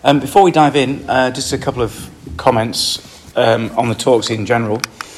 Before we dive in, just a couple of comments on the talks in general.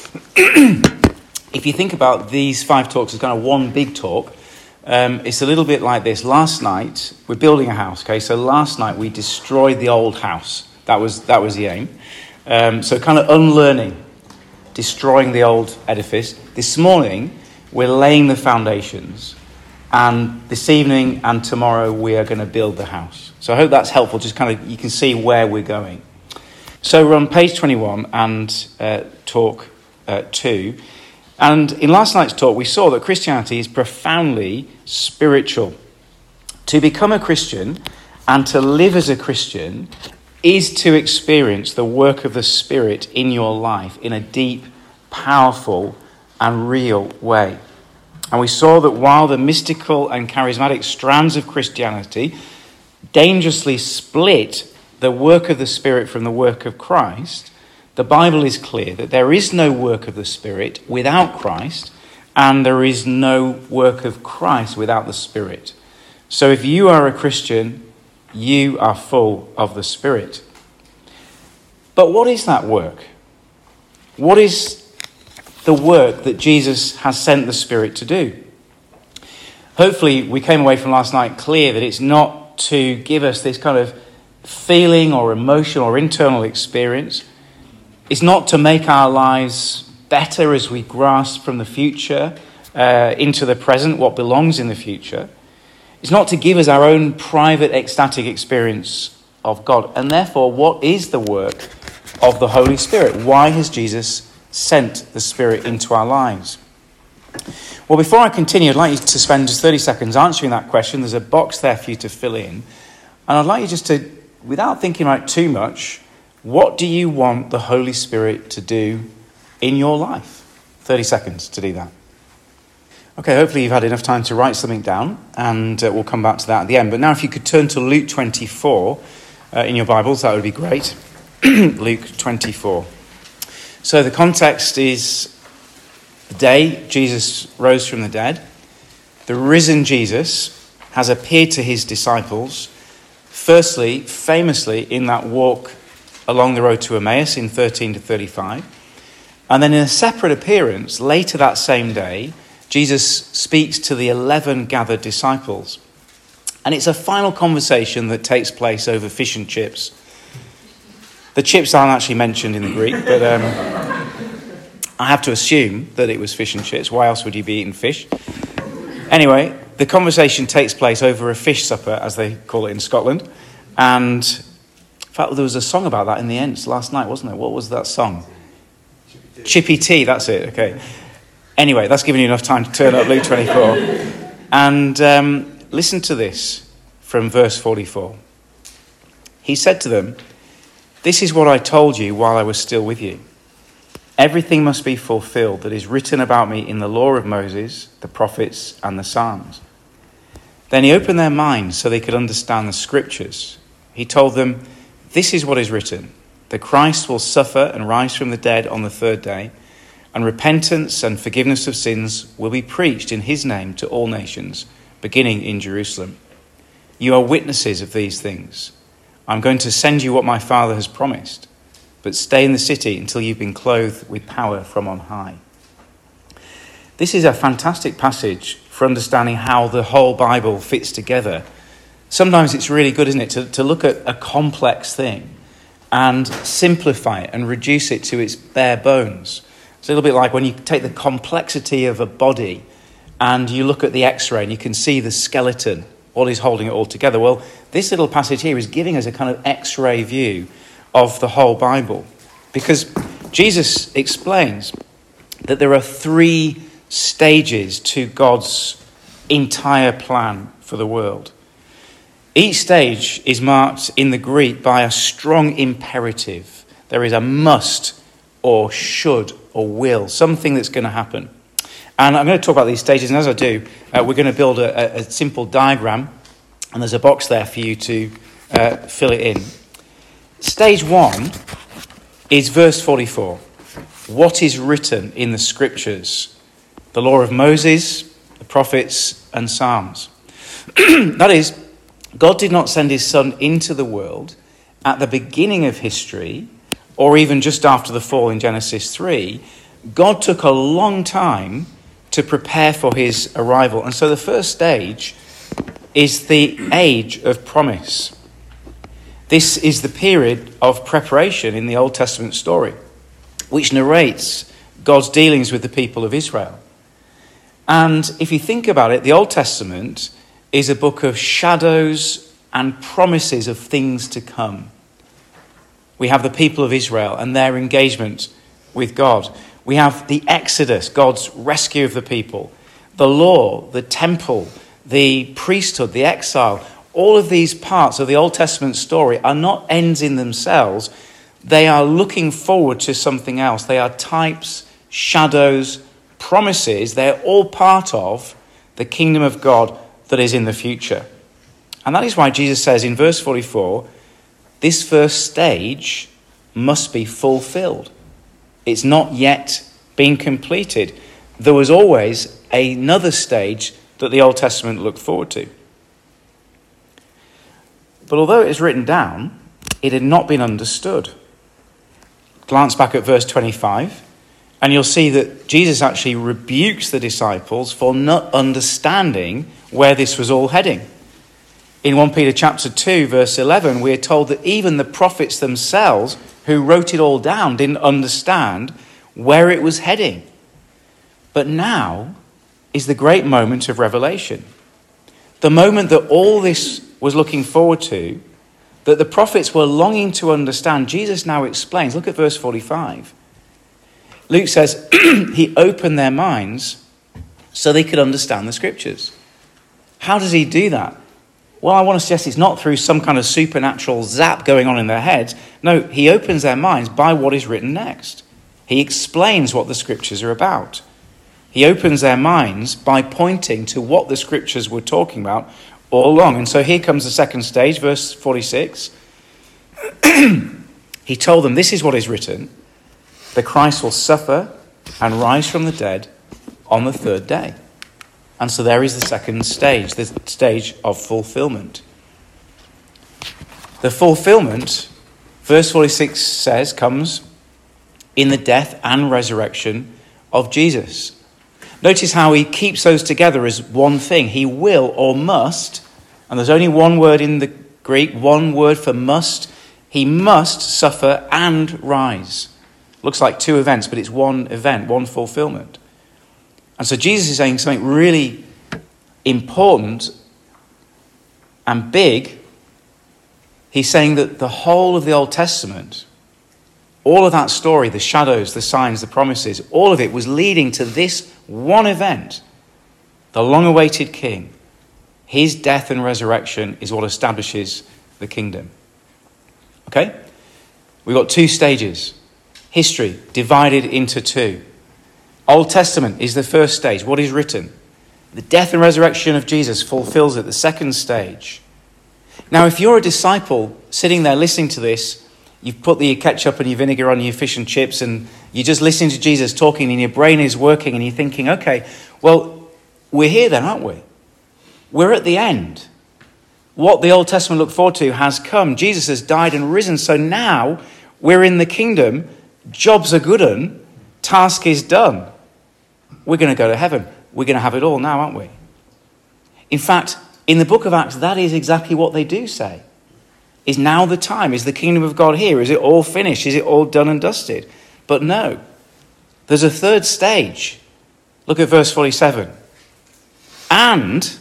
If you think about these 5 talks as kind of one big talk, it's a little bit like this. Last night, we're building a house, okay? So last night we destroyed the old house. That was the aim. So kind of unlearning, destroying the old edifice. This morning, we're laying the foundations. And this evening and tomorrow, we are going to build the house. So I hope that's helpful. Just kind of, you can see where we're going. So we're on page 21 and talk 2. And in last night's talk, we saw that Christianity is profoundly spiritual. To become a Christian and to live as a Christian is to experience the work of the Spirit in your life in a deep, powerful, and real way. And we saw that while the mystical and charismatic strands of Christianity dangerously split the work of the Spirit from the work of Christ, the Bible is clear that there is no work of the Spirit without Christ, and there is no work of Christ without the Spirit. So if you are a Christian, you are full of the Spirit. But what is that work? What is the work that Jesus has sent the Spirit to do? Hopefully we came away from last night clear that it's not to give us this kind of feeling or emotion or internal experience. It's not to make our lives better as we grasp from the future into the present what belongs in the future. It's not to give us our own private ecstatic experience of God. And therefore, what is the work of the Holy Spirit? Why has Jesus sent the Spirit into our lives? Well, before I continue, I'd like you to spend just 30 seconds answering that question. There's a box there for you to fill in. And I'd like you just to, without thinking about it too much, what do you want the Holy Spirit to do in your life? 30 seconds to do that. Okay, hopefully you've had enough time to write something down, and we'll come back to that at the end. But now if you could turn to Luke 24 in your Bibles, that would be great. Luke 24. So the context is the day Jesus rose from the dead. The risen Jesus has appeared to his disciples, firstly, famously, in that walk along the road to Emmaus in 13 to 35. And then in a separate appearance, later that same day, Jesus speaks to the 11 gathered disciples. And it's a final conversation that takes place over fish and chips. The chips aren't actually mentioned in the Greek, but I have to assume that it was fish and chips. Why else would you be eating fish? Anyway, the conversation takes place over a fish supper, as they call it in Scotland. And in fact, there was a song about that in the Ents last night, wasn't there? What was that song? Chippy Tea, that's it, okay. Anyway, that's given you enough time to turn up Luke 24. And listen to this from verse 44. He said to them, "This is what I told you while I was still with you. Everything must be fulfilled that is written about me in the law of Moses, the prophets, and the Psalms." Then he opened their minds so they could understand the scriptures. He told them, "This is what is written. The Christ will suffer and rise from the dead on the 3rd day, and repentance and forgiveness of sins will be preached in his name to all nations, beginning in Jerusalem. You are witnesses of these things. I'm going to send you what my Father has promised, but stay in the city until you've been clothed with power from on high." This is a fantastic passage for understanding how the whole Bible fits together. Sometimes it's really good, isn't it, to look at a complex thing and simplify it and reduce it to its bare bones. It's a little bit like when you take the complexity of a body and you look at the X-ray and you can see the skeleton, what is holding it all together. Well, this little passage here is giving us a kind of X-ray view of the whole Bible, because Jesus explains that there are 3 stages to God's entire plan for the world. Each stage is marked in the Greek by a strong imperative. There is a must or should or will, something that's going to happen. And I'm going to talk about these stages, and as I do, we're going to build a simple diagram, and there's a box there for you to fill it in. Stage 1 is verse 44. What is written in the scriptures? The law of Moses, the prophets, and Psalms. That is, God did not send his son into the world at the beginning of history, or even just after the fall in Genesis 3, God took a long time to prepare for his arrival. And so the first stage is the age of promise. This is the period of preparation in the Old Testament story, which narrates God's dealings with the people of Israel. And if you think about it, the Old Testament is a book of shadows and promises of things to come. We have the people of Israel and their engagement with God. We have the Exodus, God's rescue of the people, the law, the temple, the priesthood, the exile. All of these parts of the Old Testament story are not ends in themselves. They are looking forward to something else. They are types, shadows, promises. They're all part of the kingdom of God that is in the future. And that is why Jesus says in verse 44, this first stage must be fulfilled. It's not yet been completed. There was always another stage that the Old Testament looked forward to. But although it is written down, it had not been understood. Glance back at verse 25, and you'll see that Jesus actually rebukes the disciples for not understanding where this was all heading. In 1 Peter chapter 2, verse 11, we are told that even the prophets themselves, who wrote it all down, didn't understand where it was heading. But now is the great moment of revelation. The moment that all this was looking forward to, that the prophets were longing to understand, Jesus now explains. Look at verse 45. Luke says, he opened their minds so they could understand the scriptures. How does he do that? Well, I want to suggest it's not through some kind of supernatural zap going on in their heads. No, he opens their minds by what is written next. He explains what the scriptures are about. He opens their minds by pointing to what the scriptures were talking about all along. And so here comes the second stage, verse 46. He told them, this is what is written, the Christ will suffer and rise from the dead on the third day. And so there is the second stage, the stage of fulfillment. The fulfillment, verse 46 says, comes in the death and resurrection of Jesus. Notice how he keeps those together as one thing. He will or must, and there's only one word in the Greek, one word for must. He must suffer and rise. Looks like two events, but it's one event, one fulfillment. And so Jesus is saying something really important and big. He's saying that the whole of the Old Testament, all of that story, the shadows, the signs, the promises, all of it was leading to this one event, the long-awaited king. His death and resurrection is what establishes the kingdom. Okay? We've got two stages. History divided into two. Old Testament is the first stage, what is written. The death and resurrection of Jesus fulfills it, the second stage. Now, if you're a disciple sitting there listening to this, you've put the ketchup and your vinegar on your fish and chips and you're just listening to Jesus talking and your brain is working and you're thinking, okay, well, we're here then, aren't we? We're at the end. What the Old Testament looked forward to has come. Jesus has died and risen. So now we're in the kingdom. Job's a good one. Task is done. We're going to go to heaven. We're going to have it all now, aren't we? In fact, in the book of Acts, that is exactly what they do say. Is now the time? Is the kingdom of God here? Is it all finished? Is it all done and dusted? But no. There's a third stage. Look at verse 47. And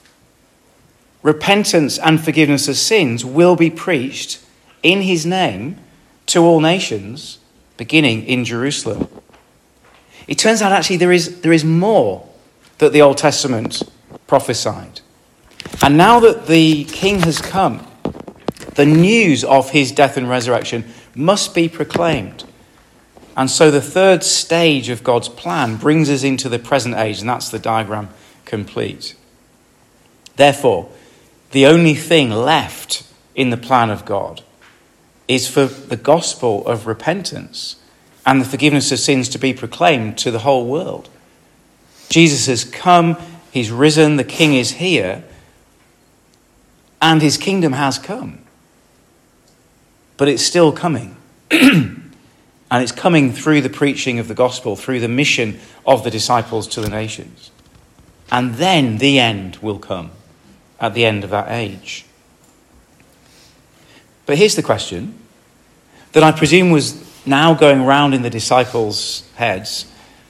repentance and forgiveness of sins will be preached in his name to all nations, beginning in Jerusalem. It turns out actually there is more that the Old Testament prophesied. And now that the king has come, the news of his death and resurrection must be proclaimed. And so the third stage of God's plan brings us into the present age, and that's the diagram complete. Therefore, the only thing left in the plan of God is for the gospel of repentance and the forgiveness of sins to be proclaimed to the whole world. Jesus has come, he's risen, the king is here, and his kingdom has come. but it's still coming. And it's coming through the preaching of the gospel, through the mission of the disciples to the nations. And then the end will come at the end of that age. But here's the question that I presume was now going round in the disciples' heads.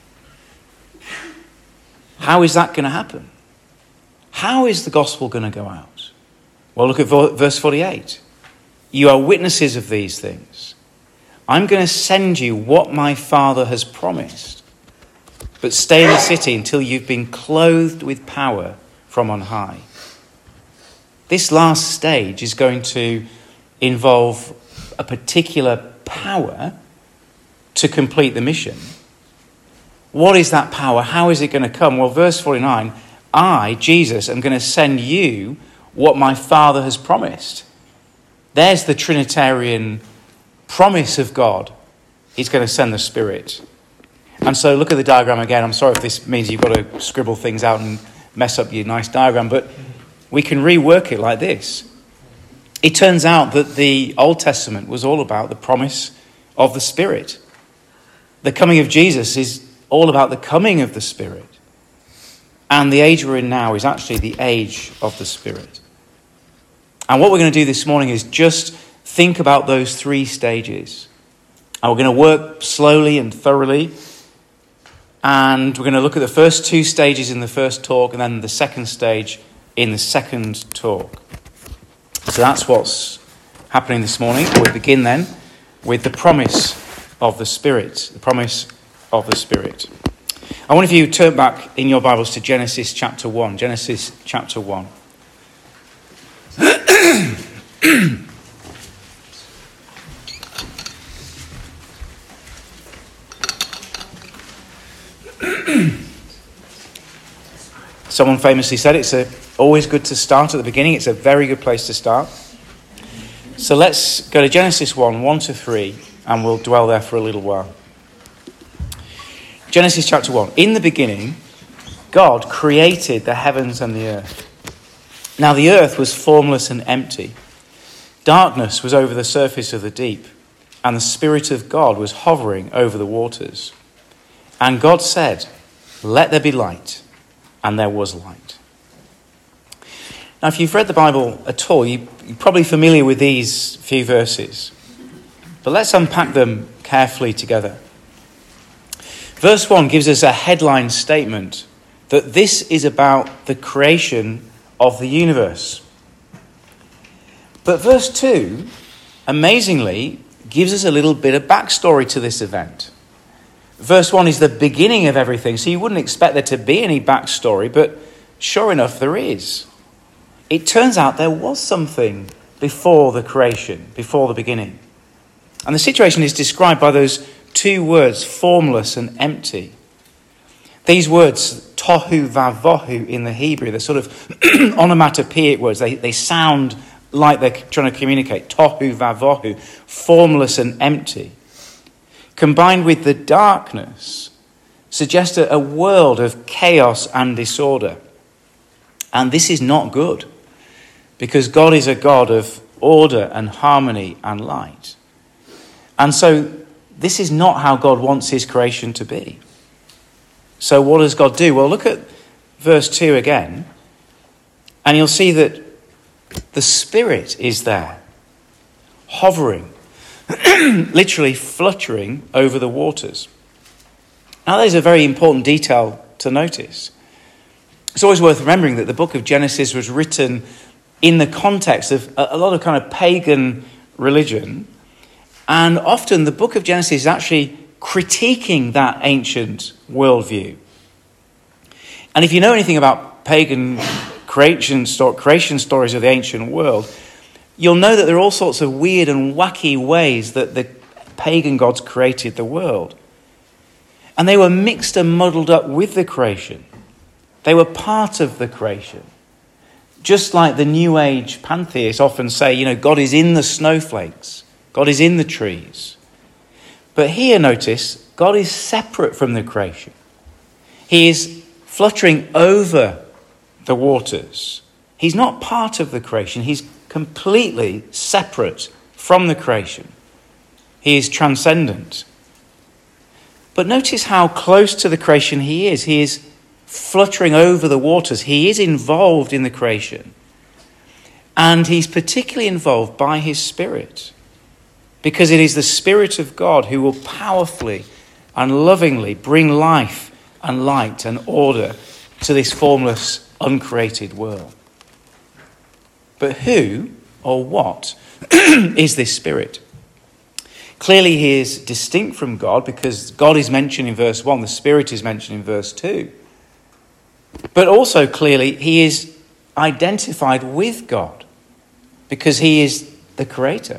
How is that going to happen? How is the gospel going to go out? Well, look at verse 48. You are witnesses of these things. I'm going to send you what my Father has promised. But stay in the city until you've been clothed with power from on high. This last stage is going to involve a particular power to complete the mission. What is that power? How is it going to come? Well, verse 49, I, Jesus, am going to send you what my Father has promised. There's the Trinitarian promise of God. He's going to send the Spirit. And so look at the diagram again. I'm sorry if this means you've got to scribble things out and mess up your nice diagram, but we can rework it like this. It turns out that the Old Testament was all about the promise of the Spirit. The coming of Jesus is all about the coming of the Spirit. And the age we're in now is actually the age of the Spirit. And what we're going to do this morning is just think about those three stages. And we're going to work slowly and thoroughly. And we're going to look at the first two stages in the first talk and then the second stage in the second talk. So that's what's happening this morning. We'll begin then with the promise of the Spirit. The promise of the Spirit. I wonder if you turn back in your Bibles to Genesis chapter 1. Genesis chapter 1. Someone famously said it's always good to start at the beginning. It's a very good place to start. So let's go to Genesis 1, 1 to 3, and we'll dwell there for a little while. Genesis chapter 1. In the beginning, God created the heavens and the earth. Now the earth was formless and empty. Darkness was over the surface of the deep, and the Spirit of God was hovering over the waters. And God said, "Let there be light," and there was light. Now, if you've read the Bible at all, you're probably familiar with these few verses. But let's unpack them carefully together. Verse 1 gives us a headline statement that this is about the creation of the universe. But verse 2, amazingly, gives us a little bit of backstory to this event. Verse 1 is the beginning of everything, so you wouldn't expect there to be any backstory, but sure enough, there is. It turns out there was something before the creation, before the beginning. And the situation is described by those two words, formless and empty. These words, tohu vavohu in the Hebrew, they're sort of onomatopoeic words. They sound like they're trying to communicate. Tohu vavohu, formless and empty. Combined with the darkness, suggest a world of chaos and disorder. And this is not good, because God is a God of order and harmony and light. And so this is not how God wants his creation to be. So what does God do? Well, look at verse 2 again, and you'll see that the Spirit is there, hovering, literally fluttering over the waters. Now, there's a very important detail to notice. It's always worth remembering that the book of Genesis was written in the context of a lot of kind of pagan religion. And often the book of Genesis is actually critiquing that ancient worldview. And if you know anything about pagan creation stories of the ancient world, you'll know that there are all sorts of weird and wacky ways that the pagan gods created the world. And they were mixed and muddled up with the creation. They were part of the creation. Just like the New Age pantheists often say, God is in the snowflakes. God is in the trees. But here, notice, God is separate from the creation. He is fluttering over the waters. He's not part of the creation. He's completely separate from the creation. He is transcendent. But notice how close to the creation he is. He is fluttering over the waters. He is involved in the creation. And he's particularly involved by his Spirit, because it is the Spirit of God who will powerfully and lovingly bring life and light and order to this formless, uncreated world. But who or what is this Spirit? Clearly he is distinct from God, because God is mentioned in verse 1, the Spirit is mentioned in verse 2. But also clearly he is identified with God, because he is the Creator.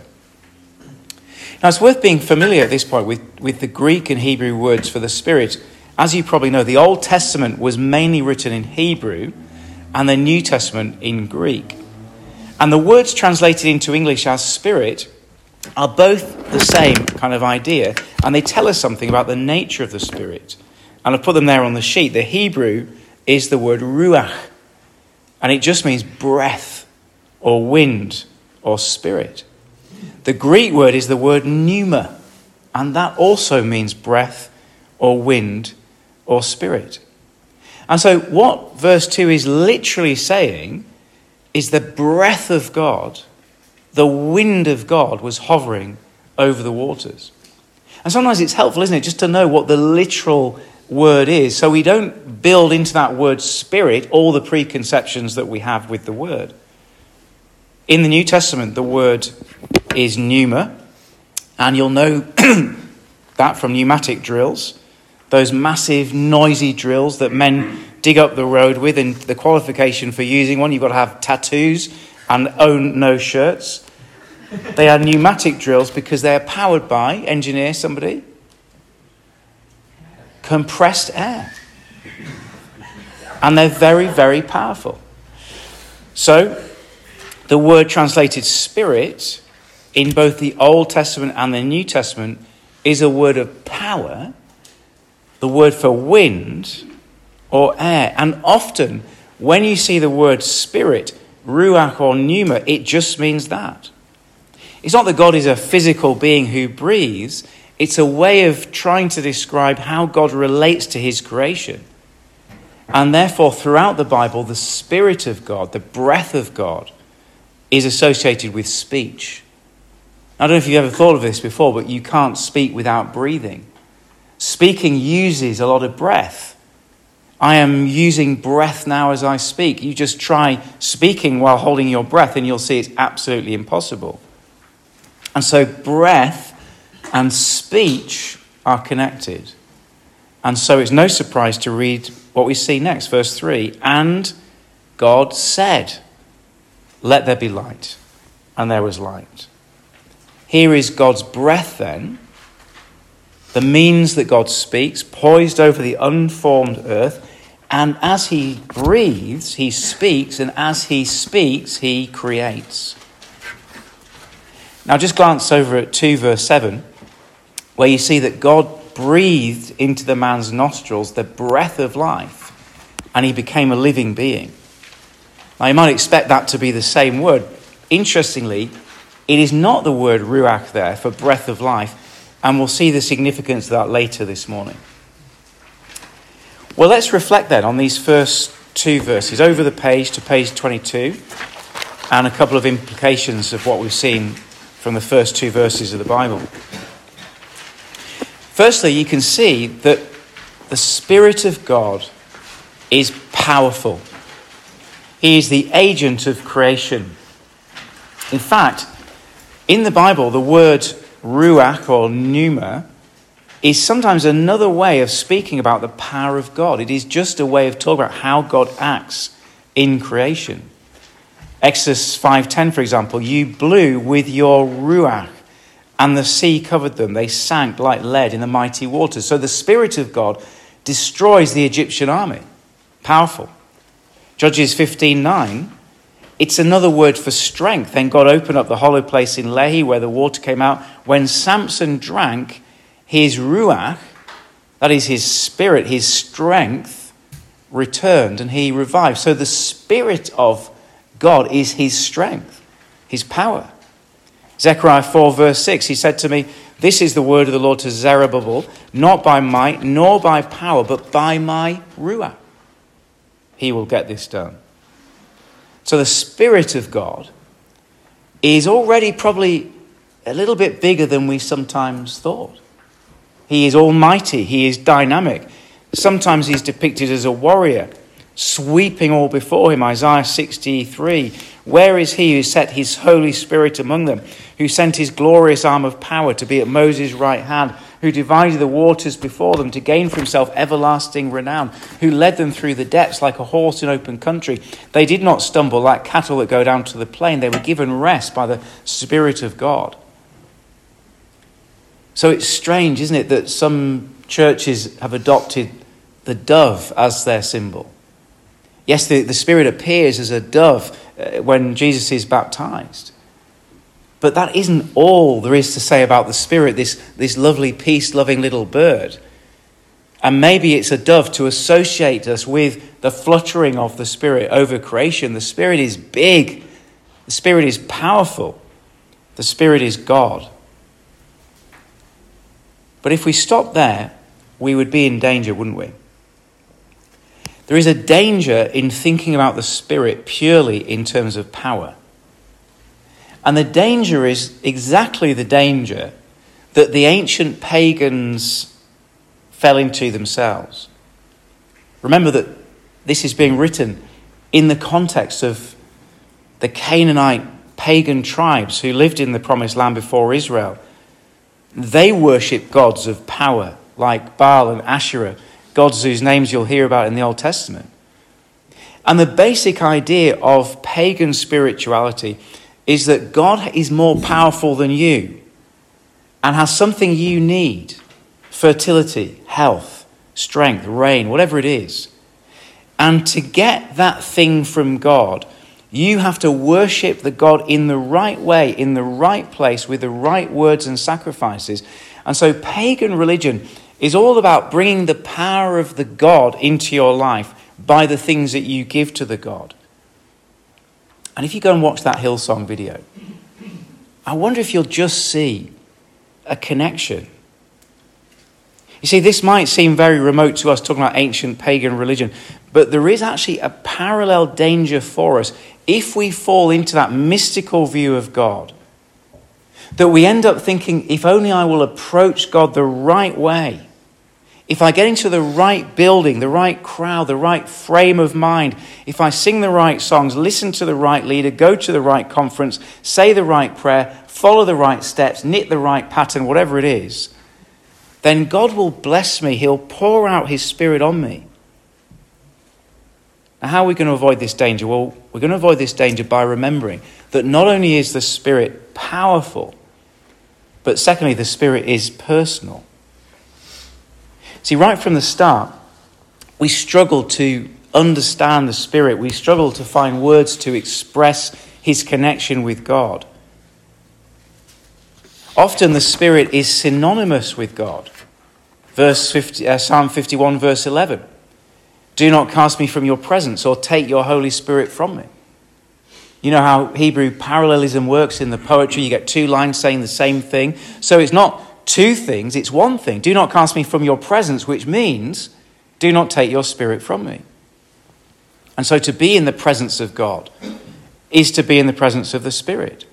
Now it's worth being familiar at this point with the Greek and Hebrew words for the Spirit. As you probably know, the Old Testament was mainly written in Hebrew and the New Testament in Greek. And the words translated into English as Spirit are both the same kind of idea, and they tell us something about the nature of the Spirit. And I've put them there on the sheet. The Hebrew is the word ruach, and it just means breath or wind or spirit. The Greek word is the word pneuma, and that also means breath or wind or spirit. And so what verse 2 is literally saying is the breath of God, the wind of God, was hovering over the waters. And sometimes it's helpful, isn't it, just to know what the literal word is, so we don't build into that word spirit all the preconceptions that we have with the word. In the New Testament, the word is pneuma, and you'll know that from pneumatic drills, those massive noisy drills that men dig up the road with, and the qualification for using one, you've got to have tattoos and own no shirts. They are pneumatic drills because they are powered by, engineer somebody, compressed air. And they're very, very powerful. So, the word translated spirit in both the Old Testament and the New Testament is a word of power, the word for wind or air. And often, when you see the word spirit, ruach or pneuma, it just means that. It's not that God is a physical being who breathes. It's a way of trying to describe how God relates to his creation. And therefore, throughout the Bible, the Spirit of God, the breath of God, is associated with speech. I don't know if you've ever thought of this before, but you can't speak without breathing. Speaking uses a lot of breath. I am using breath now as I speak. You just try speaking while holding your breath and you'll see it's absolutely impossible. And so breath and speech are connected. And so it's no surprise to read what we see next, verse 3. And God said, "Let there be light." And there was light. Here is God's breath then, the means that God speaks, poised over the unformed earth. And as he breathes, he speaks. And as he speaks, he creates. Now just glance over at 2 verse 7, where you see that God breathed into the man's nostrils the breath of life, and he became a living being. Now you might expect that to be the same word. Interestingly, it is not the word ruach there for breath of life, and we'll see the significance of that later this morning. Well, let's reflect then on these first 2 verses, over the page to page 22, and a couple of implications of what we've seen from the first 2 verses of the Bible. Firstly, you can see that the Spirit of God is powerful. He is the agent of creation. In fact, in the Bible, the word ruach or pneuma is sometimes another way of speaking about the power of God. It is just a way of talking about how God acts in creation. Exodus 5:10, for example, you blew with your ruach, and the sea covered them. They sank like lead in the mighty waters. So the Spirit of God destroys the Egyptian army. Powerful. Judges 15:9, it's another word for strength. Then God opened up the hollow place in Lehi where the water came out. When Samson drank, his ruach, that is his spirit, his strength, returned and he revived. So the Spirit of God is his strength, his power. Zechariah 4 verse 6, he said to me, "This is the word of the Lord to Zerubbabel, not by might nor by power, but by my Ruach. He will get this done." So the Spirit of God is already probably a little bit bigger than we sometimes thought. He is almighty. He is dynamic. Sometimes he's depicted as a warrior, sweeping all before him. Isaiah 63, "Where is he who set his Holy Spirit among them, who sent his glorious arm of power to be at Moses' right hand, who divided the waters before them to gain for himself everlasting renown, who led them through the depths like a horse in open country. They did not stumble like cattle that go down to the plain. They were given rest by the Spirit of God." So it's strange, isn't it, that some churches have adopted the dove as their symbol. Yes, the Spirit appears as a dove when Jesus is baptized. But that isn't all there is to say about the Spirit, this lovely, peace-loving little bird. And maybe it's a dove to associate us with the fluttering of the Spirit over creation. The Spirit is big. The Spirit is powerful. The Spirit is God. But if we stop there, we would be in danger, wouldn't we? There is a danger in thinking about the Spirit purely in terms of power. And the danger is exactly the danger that the ancient pagans fell into themselves. Remember that this is being written in the context of the Canaanite pagan tribes who lived in the promised land before Israel. They worship gods of power like Baal and Asherah, gods whose names you'll hear about in the Old Testament. And the basic idea of pagan spirituality is that God is more powerful than you and has something you need: fertility, health, strength, rain, whatever it is. And to get that thing from God, you have to worship the God in the right way, in the right place, with the right words and sacrifices. And so pagan religion is all about bringing the power of the God into your life by the things that you give to the God. And if you go and watch that Hillsong video, I wonder if you'll just see a connection. You see, this might seem very remote to us, talking about ancient pagan religion, but there is actually a parallel danger for us if we fall into that mystical view of God, that we end up thinking, if only I will approach God the right way, if I get into the right building, the right crowd, the right frame of mind, if I sing the right songs, listen to the right leader, go to the right conference, say the right prayer, follow the right steps, knit the right pattern, whatever it is, then God will bless me. He'll pour out his Spirit on me. Now, how are we going to avoid this danger? Well, we're going to avoid this danger by remembering that not only is the Spirit powerful, but secondly, the Spirit is personal. See, right from the start, we struggle to understand the Spirit. We struggle to find words to express his connection with God. Often the Spirit is synonymous with God. Psalm 51, verse 11. "Do not cast me from your presence or take your Holy Spirit from me." You know how Hebrew parallelism works in the poetry. You get two lines saying the same thing. So it's not two things, it's one thing. "Do not cast me from your presence," which means, do not take your Spirit from me. And so to be in the presence of God is to be in the presence of the Spirit.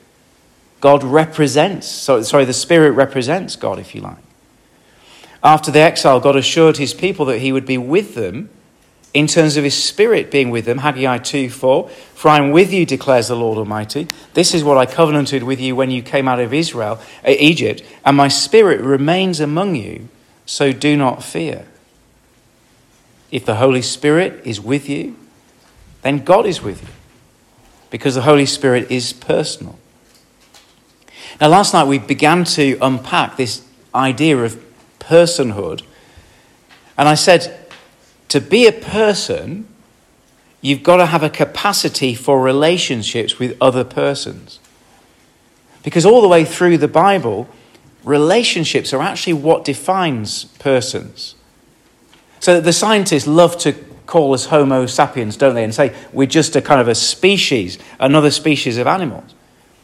The Spirit represents God, if you like. After the exile, God assured his people that he would be with them in terms of his Spirit being with them. Haggai 2:4, "For I am with you, declares the Lord Almighty. This is what I covenanted with you when you came out of Egypt, and my Spirit remains among you, so do not fear." If the Holy Spirit is with you, then God is with you, because the Holy Spirit is personal. Now, last night we began to unpack this idea of personhood, and I said, to be a person, you've got to have a capacity for relationships with other persons. Because all the way through the Bible, relationships are actually what defines persons. So the scientists love to call us Homo sapiens, don't they? And say we're just a kind of a species, another species of animals.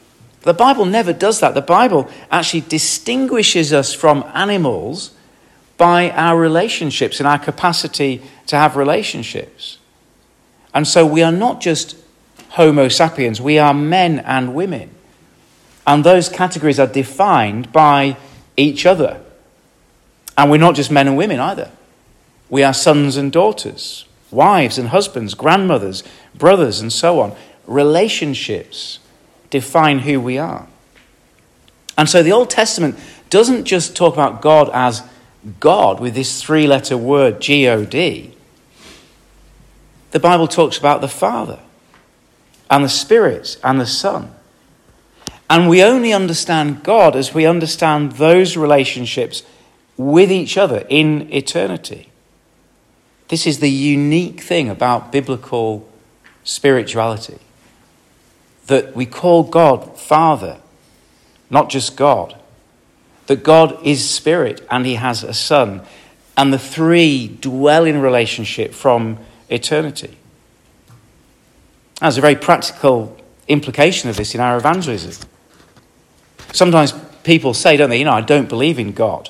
The Bible never does that. The Bible actually distinguishes us from animals by our relationships and our capacity to have relationships. And so we are not just Homo sapiens, we are men and women. And those categories are defined by each other. And we're not just men and women either. We are sons and daughters, wives and husbands, grandmothers, brothers, and so on. Relationships define who we are. And so the Old Testament doesn't just talk about God as God with this three-letter word, G-O-D. The Bible talks about the Father and the Spirit and the Son. And we only understand God as we understand those relationships with each other in eternity. This is the unique thing about biblical spirituality, that we call God Father, not just God. That God is Spirit and he has a Son, and the three dwell in relationship from eternity. There's a very practical implication of this in our evangelism. Sometimes people say, don't they, I don't believe in God.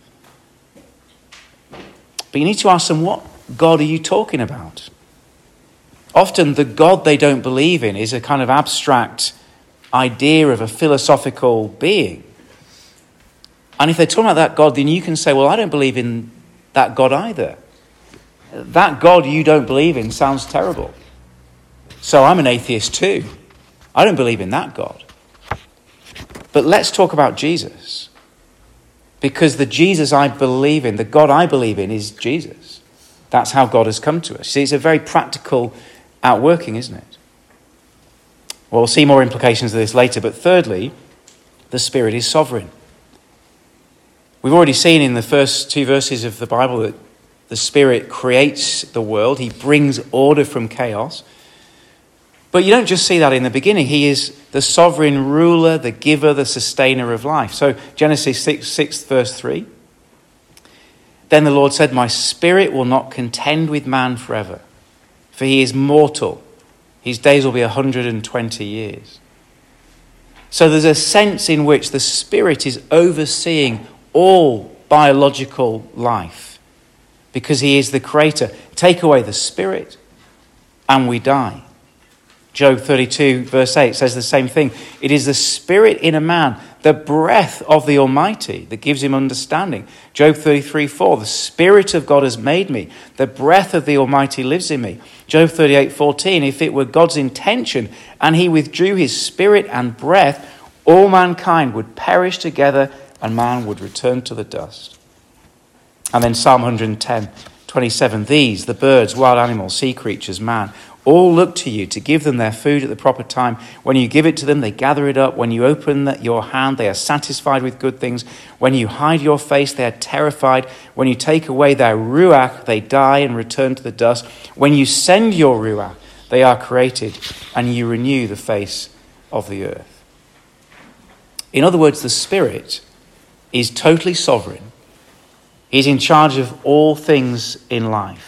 But you need to ask them, what God are you talking about? Often the God they don't believe in is a kind of abstract idea of a philosophical being. And if they're talking about that God, then you can say, well, I don't believe in that God either. That God you don't believe in sounds terrible. So I'm an atheist too. I don't believe in that God. But let's talk about Jesus. Because the Jesus I believe in, the God I believe in, is Jesus. That's how God has come to us. See, it's a very practical outworking, isn't it? Well, we'll see more implications of this later. But thirdly, the Spirit is sovereign. We've already seen in the first two verses of the Bible that the Spirit creates the world. He brings order from chaos. But you don't just see that in the beginning. He is the sovereign ruler, the giver, the sustainer of life. So Genesis 6 verse 3. Then the Lord said, my spirit will not contend with man forever, for he is mortal. His days will be 120 years. So there's a sense in which the Spirit is overseeing all biological life because he is the creator. Take away the Spirit and we die. Job 32 verse 8 says the same thing. It is the Spirit in a man, the breath of the Almighty, that gives him understanding. Job 33:4, the Spirit of God has made me. The breath of the Almighty lives in me. Job 38:14, if it were God's intention and he withdrew his Spirit and breath, all mankind would perish together and man would return to the dust. And then Psalm 110:27, these, the birds, wild animals, sea creatures, man, all look to you to give them their food at the proper time. When you give it to them, they gather it up. When you open your hand, they are satisfied with good things. When you hide your face, they are terrified. When you take away their ruach, they die and return to the dust. When you send your ruach, they are created, and you renew the face of the earth. In other words, the Spirit is totally sovereign. He's in charge of all things in life.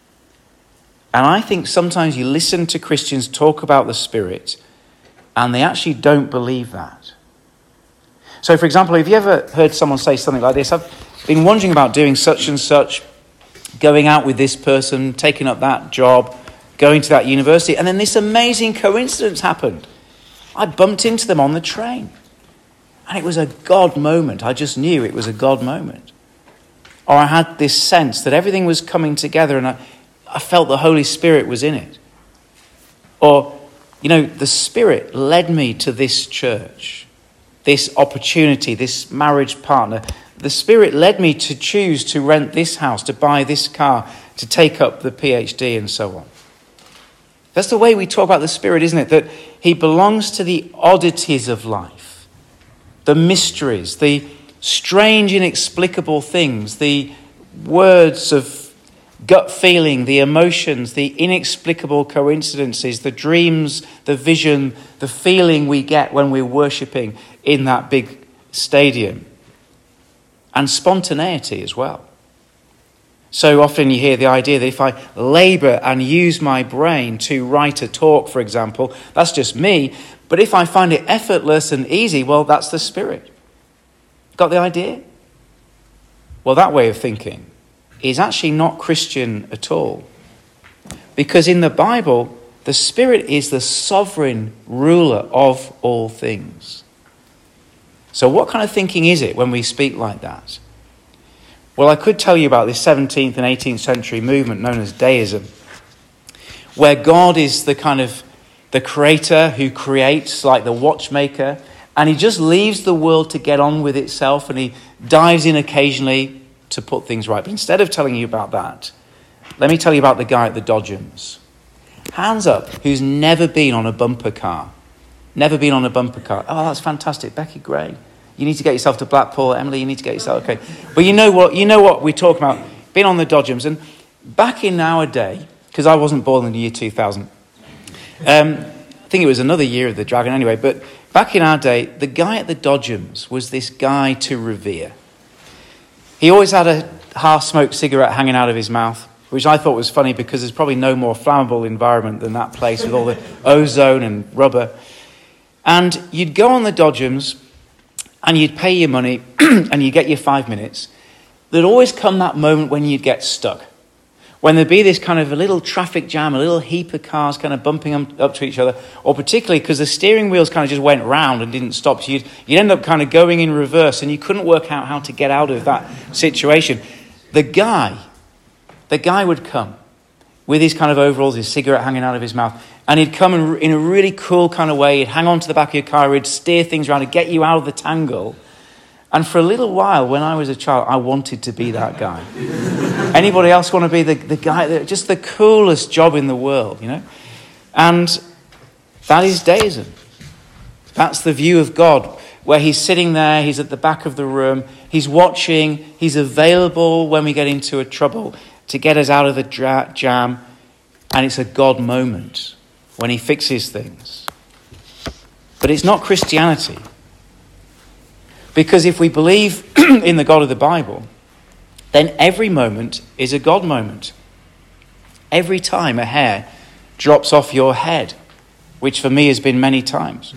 And I think sometimes you listen to Christians talk about the Spirit and they actually don't believe that. So, for example, have you ever heard someone say something like this? I've been wondering about doing such and such, going out with this person, taking up that job, going to that university, and then this amazing coincidence happened. I bumped into them on the train. And it was a God moment. I just knew it was a God moment. Or I had this sense that everything was coming together and I felt the Holy Spirit was in it. Or, the Spirit led me to this church, this opportunity, this marriage partner. The Spirit led me to choose to rent this house, to buy this car, to take up the PhD and so on. That's the way we talk about the Spirit, isn't it? That he belongs to the oddities of life, the mysteries, the strange, inexplicable things, the words of gut feeling, the emotions, the inexplicable coincidences, the dreams, the vision, the feeling we get when we're worshipping in that big stadium. And spontaneity as well. So often you hear the idea that if I labour and use my brain to write a talk, for example, that's just me. But if I find it effortless and easy, well, that's the Spirit. Got the idea? Well, that way of thinking is actually not Christian at all. Because in the Bible, the Spirit is the sovereign ruler of all things. So what kind of thinking is it when we speak like that? Well, I could tell you about this 17th and 18th century movement known as deism, where God is the kind of the creator who creates, like the watchmaker, and he just leaves the world to get on with itself, and he dives in occasionally to put things right. But instead of telling you about that, let me tell you about the guy at the Dodgems. Hands up, who's never been on a bumper car. Never been on a bumper car. Oh, that's fantastic. Becky Gray. You need to get yourself to Blackpool. Emily, you need to get yourself... Okay. But you know what we're talking about. Been on the Dodgems. And back in our day, because I wasn't born in the year 2000, I think it was another year of the Dragon anyway, but back in our day, the guy at the Dodgems was this guy to revere. He always had a half-smoked cigarette hanging out of his mouth, which I thought was funny because there's probably no more flammable environment than that place with all the ozone and rubber. And you'd go on the Dodgems and you'd pay your money and you'd get your 5 minutes. There'd always come that moment when you'd get stuck. When there'd be this kind of a little traffic jam, a little heap of cars kind of bumping up to each other, or particularly because the steering wheels kind of just went round and didn't stop. So you'd end up kind of going in reverse and you couldn't work out how to get out of that situation. The guy would come with his kind of overalls, his cigarette hanging out of his mouth, and he'd come in a really cool kind of way. He'd hang on to the back of your car, he'd steer things around, he'd get you out of the tangle. And for a little while, when I was a child, I wanted to be that guy. Anybody else want to be the guy, just the coolest job in the world, you know? And that is deism. That's the view of God, where he's sitting there, he's at the back of the room, he's watching, he's available when we get into a trouble to get us out of the jam, and it's a God moment when he fixes things. But it's not Christianity. Because if we believe in the God of the Bible, then every moment is a God moment. Every time a hair drops off your head, which for me has been many times.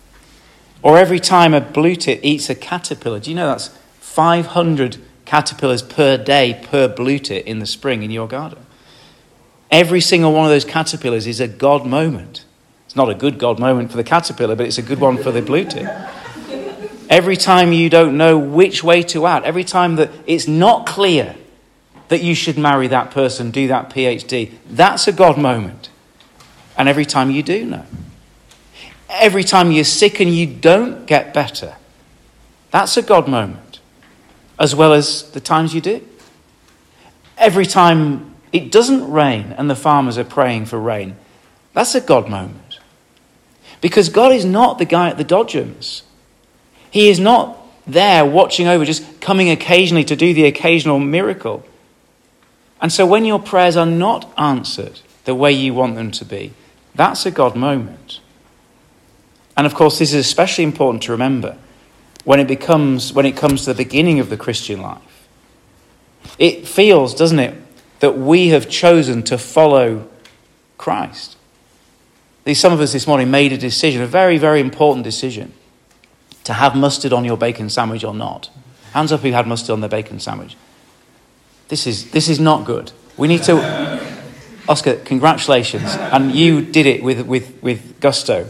Or every time a blue tit eats a caterpillar. Do you know that's 500 caterpillars per day per blue tit in the spring in your garden? Every single one of those caterpillars is a God moment. It's not a good God moment for the caterpillar, but it's a good one for the blue tit. Every time you don't know which way to act, every time that it's not clear that you should marry that person, do that PhD, that's a God moment. And every time you do know. Every time you're sick and you don't get better, that's a God moment, as well as the times you do. Every time it doesn't rain and the farmers are praying for rain, that's a God moment. Because God is not the guy at the Dodgems. He is not there watching over, just coming occasionally to do the occasional miracle. And so when your prayers are not answered the way you want them to be, that's a God moment. And of course, this is especially important to remember when it comes to the beginning of the Christian life. It feels, doesn't it, that we have chosen to follow Christ. Some of us this morning made a decision, a very, very important decision, to have mustard on your bacon sandwich or not. Hands up who had mustard on their bacon sandwich. This is not good. We need to... Oscar, congratulations. And you did it with gusto.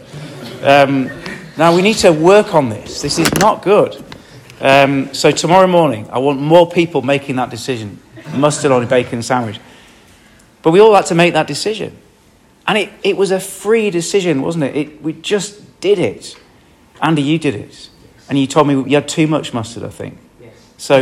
Now we need to work on this. This is not good. So tomorrow morning, I want more people making that decision. Mustard on a bacon sandwich. But we all had to make that decision. And it was a free decision, wasn't it? We just did it. Andy, you did it. And you told me you had too much mustard, I think. Yes. So,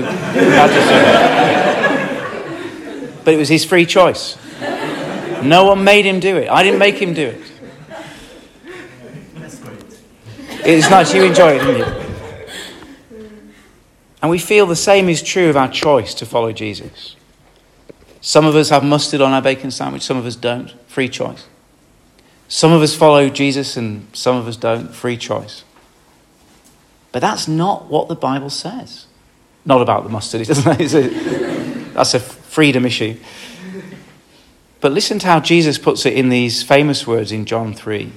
but it was his free choice. No one made him do it. I didn't make him do it. That's great. It's nice. You enjoy it, didn't you? And we feel the same is true of our choice to follow Jesus. Some of us have mustard on our bacon sandwich. Some of us don't. Free choice. Some of us follow Jesus and some of us don't. Free choice. But that's not what the Bible says. Not about the mustard, it doesn't. That's a freedom issue. But listen to how Jesus puts it in these famous words in John 3.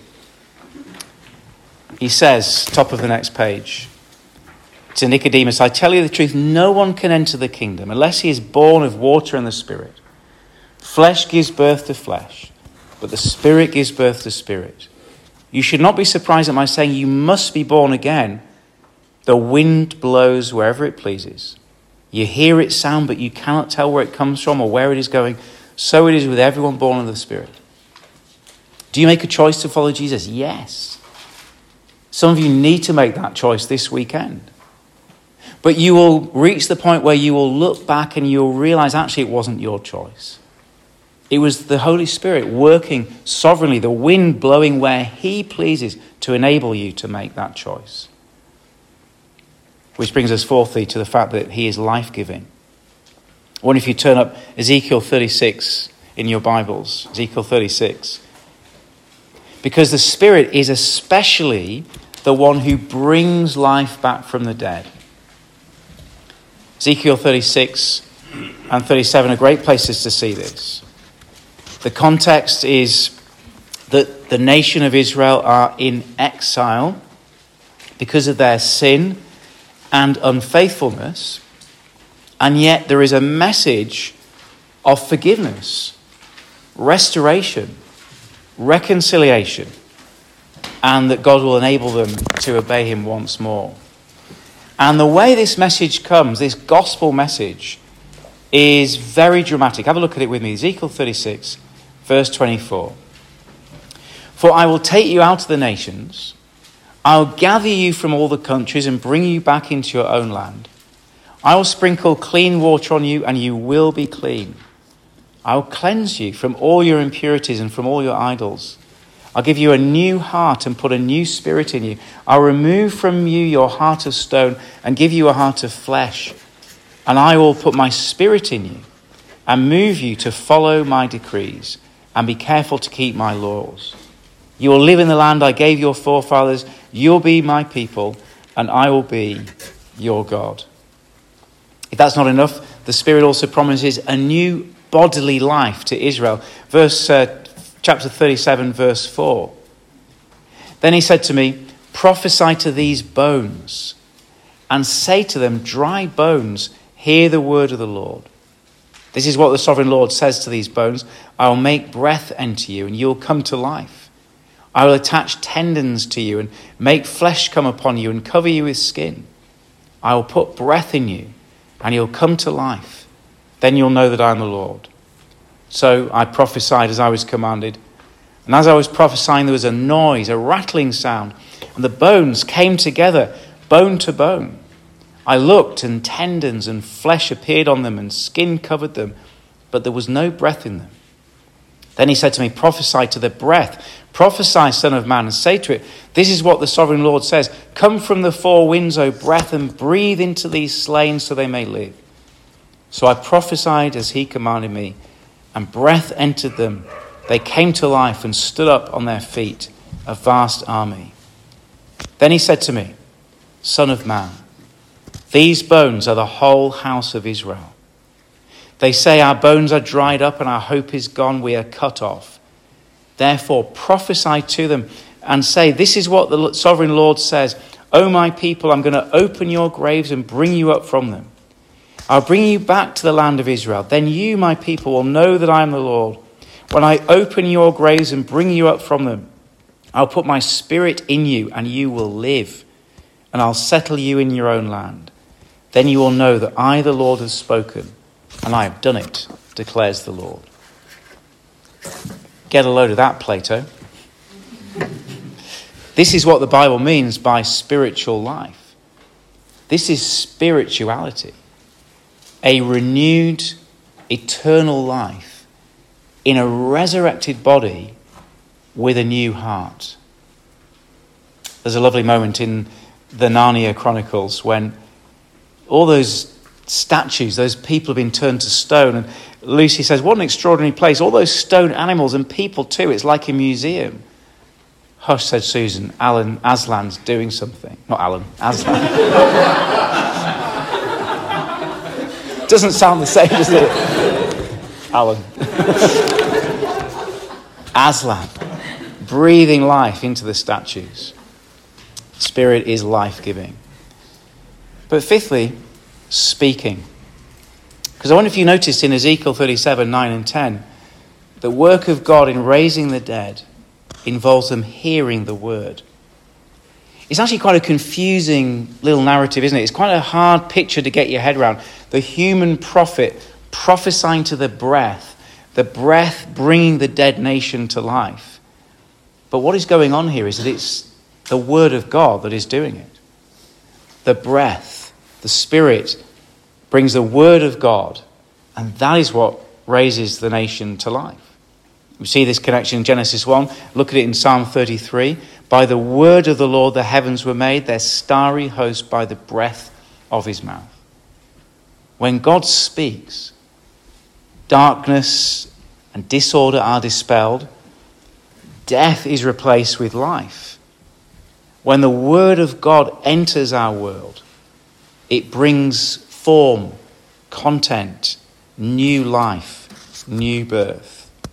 He says, top of the next page, to Nicodemus, I tell you the truth, no one can enter the kingdom unless he is born of water and the Spirit. Flesh gives birth to flesh, but the Spirit gives birth to spirit. You should not be surprised at my saying you must be born again. The wind blows wherever it pleases. You hear its sound, but you cannot tell where it comes from or where it is going. So it is with everyone born of the Spirit. Do you make a choice to follow Jesus? Yes. Some of you need to make that choice this weekend. But you will reach the point where you will look back and you'll realize actually it wasn't your choice. It was the Holy Spirit working sovereignly, the wind blowing where he pleases to enable you to make that choice. Which brings us fourthly to the fact that he is life-giving. I wonder if you turn up Ezekiel 36 in your Bibles. Ezekiel 36. Because the Spirit is especially the one who brings life back from the dead. Ezekiel 36 and 37 are great places to see this. The context is that the nation of Israel are in exile because of their sin and unfaithfulness, and yet there is a message of forgiveness, restoration, reconciliation, and that God will enable them to obey him once more. And the way this message comes, this gospel message, is very dramatic. Have a look at it with me. Ezekiel 36, verse 24. For I will take you out of the nations, I'll gather you from all the countries and bring you back into your own land. I will sprinkle clean water on you, and you will be clean. I will cleanse you from all your impurities and from all your idols. I'll give you a new heart and put a new spirit in you. I'll remove from you your heart of stone and give you a heart of flesh. And I will put my spirit in you and move you to follow my decrees and be careful to keep my laws. You will live in the land I gave your forefathers. You'll be my people, and I will be your God. If that's not enough, the Spirit also promises a new bodily life to Israel. Chapter 37, verse 4. Then he said to me, prophesy to these bones and say to them, dry bones, hear the word of the Lord. This is what the sovereign Lord says to these bones. I will make breath enter you, and you'll come to life. I will attach tendons to you and make flesh come upon you and cover you with skin. I will put breath in you, and you'll come to life. Then you'll know that I am the Lord. So I prophesied as I was commanded. And as I was prophesying, there was a noise, a rattling sound. And the bones came together, bone to bone. I looked, and tendons and flesh appeared on them, and skin covered them. But there was no breath in them. Then he said to me, prophesy to the breath. Prophesy, Son of Man, and say to it, this is what the sovereign Lord says. Come from the four winds, O breath, and breathe into these slain so they may live. So I prophesied as he commanded me, and breath entered them. They came to life and stood up on their feet, a vast army. Then he said to me, Son of man, these bones are the whole house of Israel. They say our bones are dried up and our hope is gone, we are cut off. Therefore prophesy to them and say, this is what the sovereign Lord says. O my people, I'm going to open your graves and bring you up from them. I'll bring you back to the land of Israel. Then you, my people, will know that I am the Lord. When I open your graves and bring you up from them, I'll put my spirit in you and you will live. And I'll settle you in your own land. Then you will know that I, the Lord, have spoken. And I have done it, declares the Lord. Get a load of that, Plato. This is what the Bible means by spiritual life. This is spirituality. A renewed, eternal life in a resurrected body with a new heart. There's a lovely moment in the Narnia Chronicles when all those statues, those people have been turned to stone. And Lucy says, what an extraordinary place. All those stone animals and people too. It's like a museum. Hush, said Susan. Alan Aslan's doing something. Not Alan, Aslan. Doesn't sound the same, does it? Alan. Aslan, breathing life into the statues. Spirit is life-giving. But fifthly, speaking. Because I wonder if you noticed in Ezekiel 37, 9 and 10, the work of God in raising the dead involves them hearing the word. It's actually quite a confusing little narrative, isn't it? It's quite a hard picture to get your head around. The human prophet prophesying to the breath bringing the dead nation to life. But what is going on here is that it's the word of God that is doing it. The breath, the Spirit, brings the word of God, and that is what raises the nation to life. We see this connection in Genesis 1. Look at it in Psalm 33. By the word of the Lord the heavens were made, their starry host by the breath of his mouth. When God speaks, darkness and disorder are dispelled. Death is replaced with life. When the word of God enters our world, it brings form, content, new life, new birth.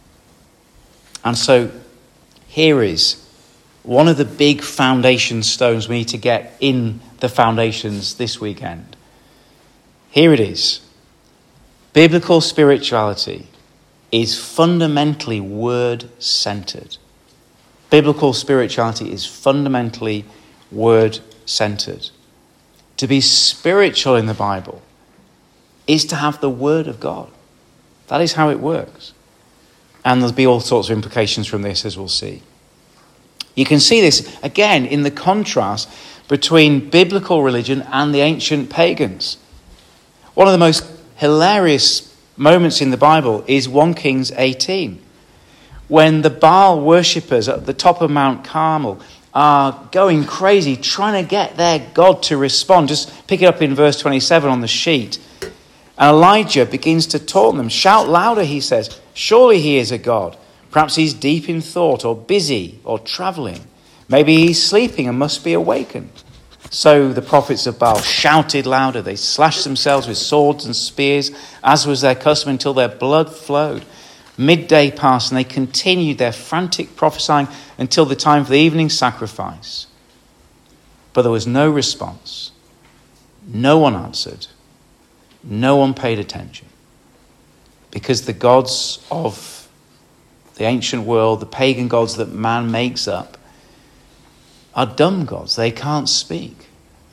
And so here is one of the big foundation stones we need to get in the foundations this weekend. Here it is. Biblical spirituality is fundamentally word-centered. Biblical spirituality is fundamentally word-centered. To be spiritual in the Bible is to have the word of God. That is how it works. And there'll be all sorts of implications from this, as we'll see. You can see this, again, in the contrast between biblical religion and the ancient pagans. One of the most hilarious moments in the Bible is 1 Kings 18, when the Baal worshippers at the top of Mount Carmel are going crazy, trying to get their God to respond. Just pick it up in verse 27 on the sheet. And Elijah begins to taunt them. Shout louder, he says. Surely he is a God. Perhaps he's deep in thought or busy or traveling. Maybe he's sleeping and must be awakened. So the prophets of Baal shouted louder. They slashed themselves with swords and spears, as was their custom, until their blood flowed. Midday passed and they continued their frantic prophesying until the time for the evening sacrifice. But there was no response. No one answered. No one paid attention. Because the gods of the ancient world, the pagan gods that man makes up, are dumb gods. They can't speak.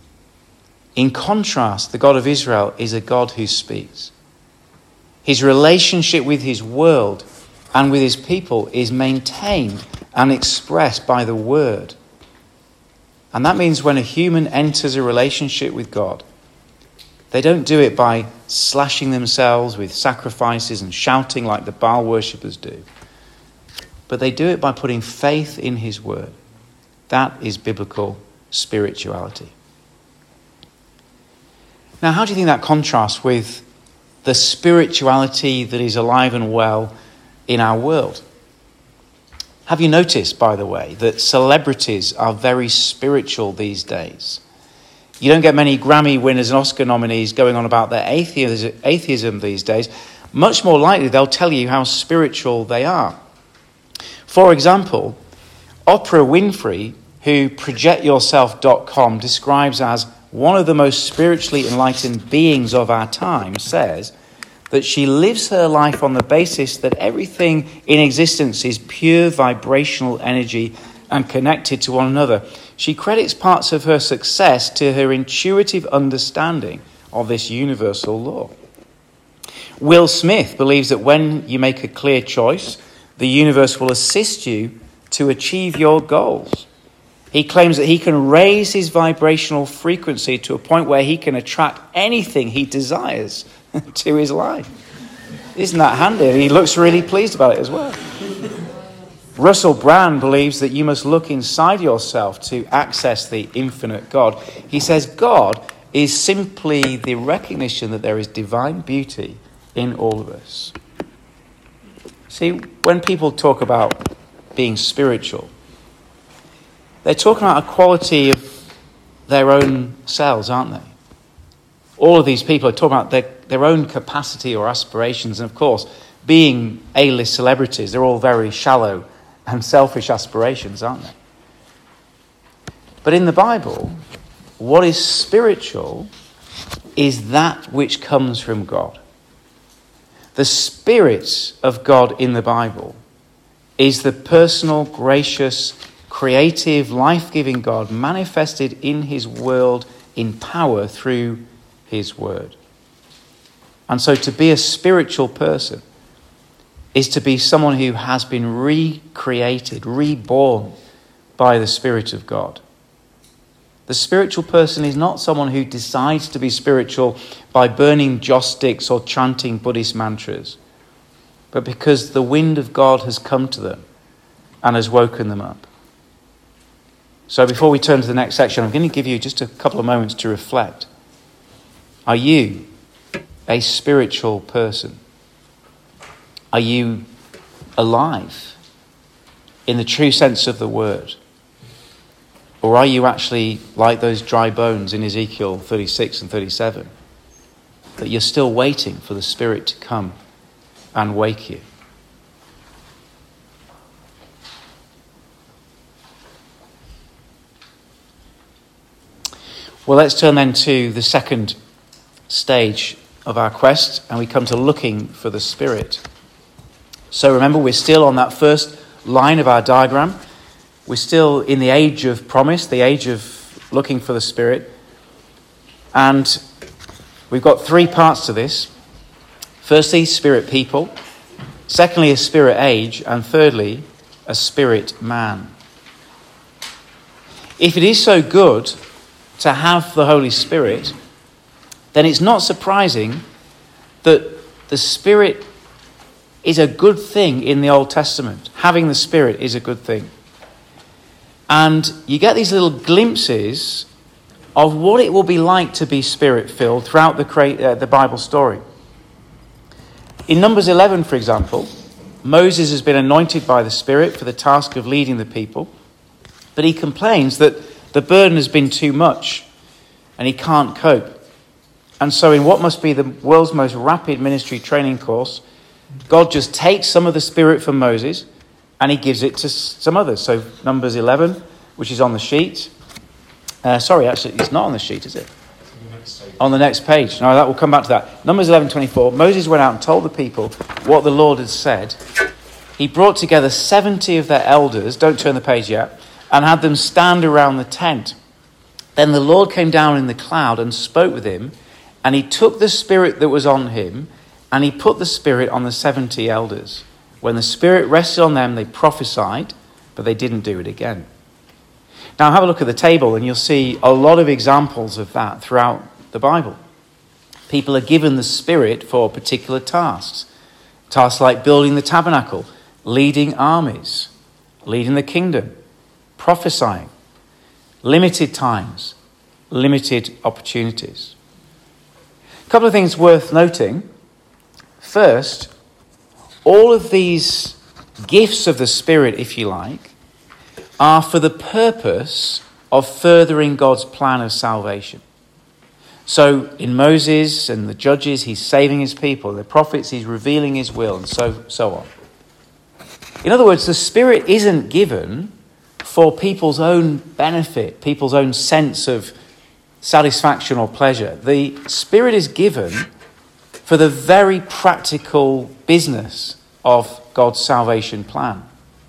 In contrast, the God of Israel is a God who speaks. His relationship with his world and with his people is maintained and expressed by the word. And that means when a human enters a relationship with God, they don't do it by slashing themselves with sacrifices and shouting like the Baal worshippers do. But they do it by putting faith in his word. That is biblical spirituality. Now, how do you think that contrasts with the spirituality that is alive and well in our world? Have you noticed, by the way, that celebrities are very spiritual these days? You don't get many Grammy winners and Oscar nominees going on about their atheism these days. Much more likely, they'll tell you how spiritual they are. For example, Oprah Winfrey, who ProjectYourself.com describes as one of the most spiritually enlightened beings of our time, says that she lives her life on the basis that everything in existence is pure vibrational energy and connected to one another. She credits parts of her success to her intuitive understanding of this universal law. Will Smith believes that when you make a clear choice, the universe will assist you to achieve your goals. He claims that he can raise his vibrational frequency to a point where he can attract anything he desires to his life. Isn't that handy? He looks really pleased about it as well. Russell Brand believes that you must look inside yourself to access the infinite God. He says God is simply the recognition that there is divine beauty in all of us. See, when people talk about being spiritual, they're talking about a quality of their own selves, aren't they? All of these people are talking about their own capacity or aspirations. And of course, being A-list celebrities. They're all very shallow and selfish aspirations, aren't they? But in the Bible, what is spiritual is that which comes from God. The Spirit of God in the Bible is the personal, gracious, creative, life-giving God manifested in his world in power through his word. And so to be a spiritual person is to be someone who has been recreated, reborn by the Spirit of God. The spiritual person is not someone who decides to be spiritual by burning joss sticks or chanting Buddhist mantras, but because the wind of God has come to them and has woken them up. So before we turn to the next section, I'm going to give you just a couple of moments to reflect. Are you a spiritual person? Are you alive in the true sense of the word? Or are you actually like those dry bones in Ezekiel 36 and 37? That you're still waiting for the Spirit to come and wake you. Well, let's turn then to the second stage of our quest, and we come to looking for the Spirit. So remember, we're still on that first line of our diagram. We're still in the age of promise, the age of looking for the Spirit. And we've got three parts to this. Firstly, Spirit people. Secondly, a Spirit age. And thirdly, a Spirit man. If it is so good to have the Holy Spirit, then it's not surprising that the Spirit is a good thing in the Old Testament. Having the Spirit is a good thing. And you get these little glimpses of what it will be like to be Spirit-filled throughout the Bible story. In Numbers 11, for example, Moses has been anointed by the Spirit for the task of leading the people, but he complains that the burden has been too much and he can't cope. And so in what must be the world's most rapid ministry training course, God just takes some of the Spirit from Moses and he gives it to some others. So Numbers 11, which is on the sheet. Sorry, actually, it's not on the sheet, is it? On the next page. No, that will come back to that. Numbers 11:24. Moses went out and told the people what the Lord had said. He brought together 70 of their elders, don't turn the page yet, and had them stand around the tent. Then the Lord came down in the cloud and spoke with him, and he took the Spirit that was on him, and he put the Spirit on the 70 elders. When the Spirit rested on them, they prophesied, but they didn't do it again. Now have a look at the table and you'll see a lot of examples of that throughout the Bible. People are given the Spirit for particular tasks. Tasks like building the tabernacle, leading armies, leading the kingdom, prophesying, limited times, limited opportunities. A couple of things worth noting. First, all of these gifts of the Spirit, if you like, are for the purpose of furthering God's plan of salvation. So in Moses and the judges, he's saving his people. The prophets, he's revealing his will, and so on. In other words, the Spirit isn't given for people's own benefit, people's own sense of satisfaction or pleasure. The Spirit is given for the very practical business of God's salvation plan.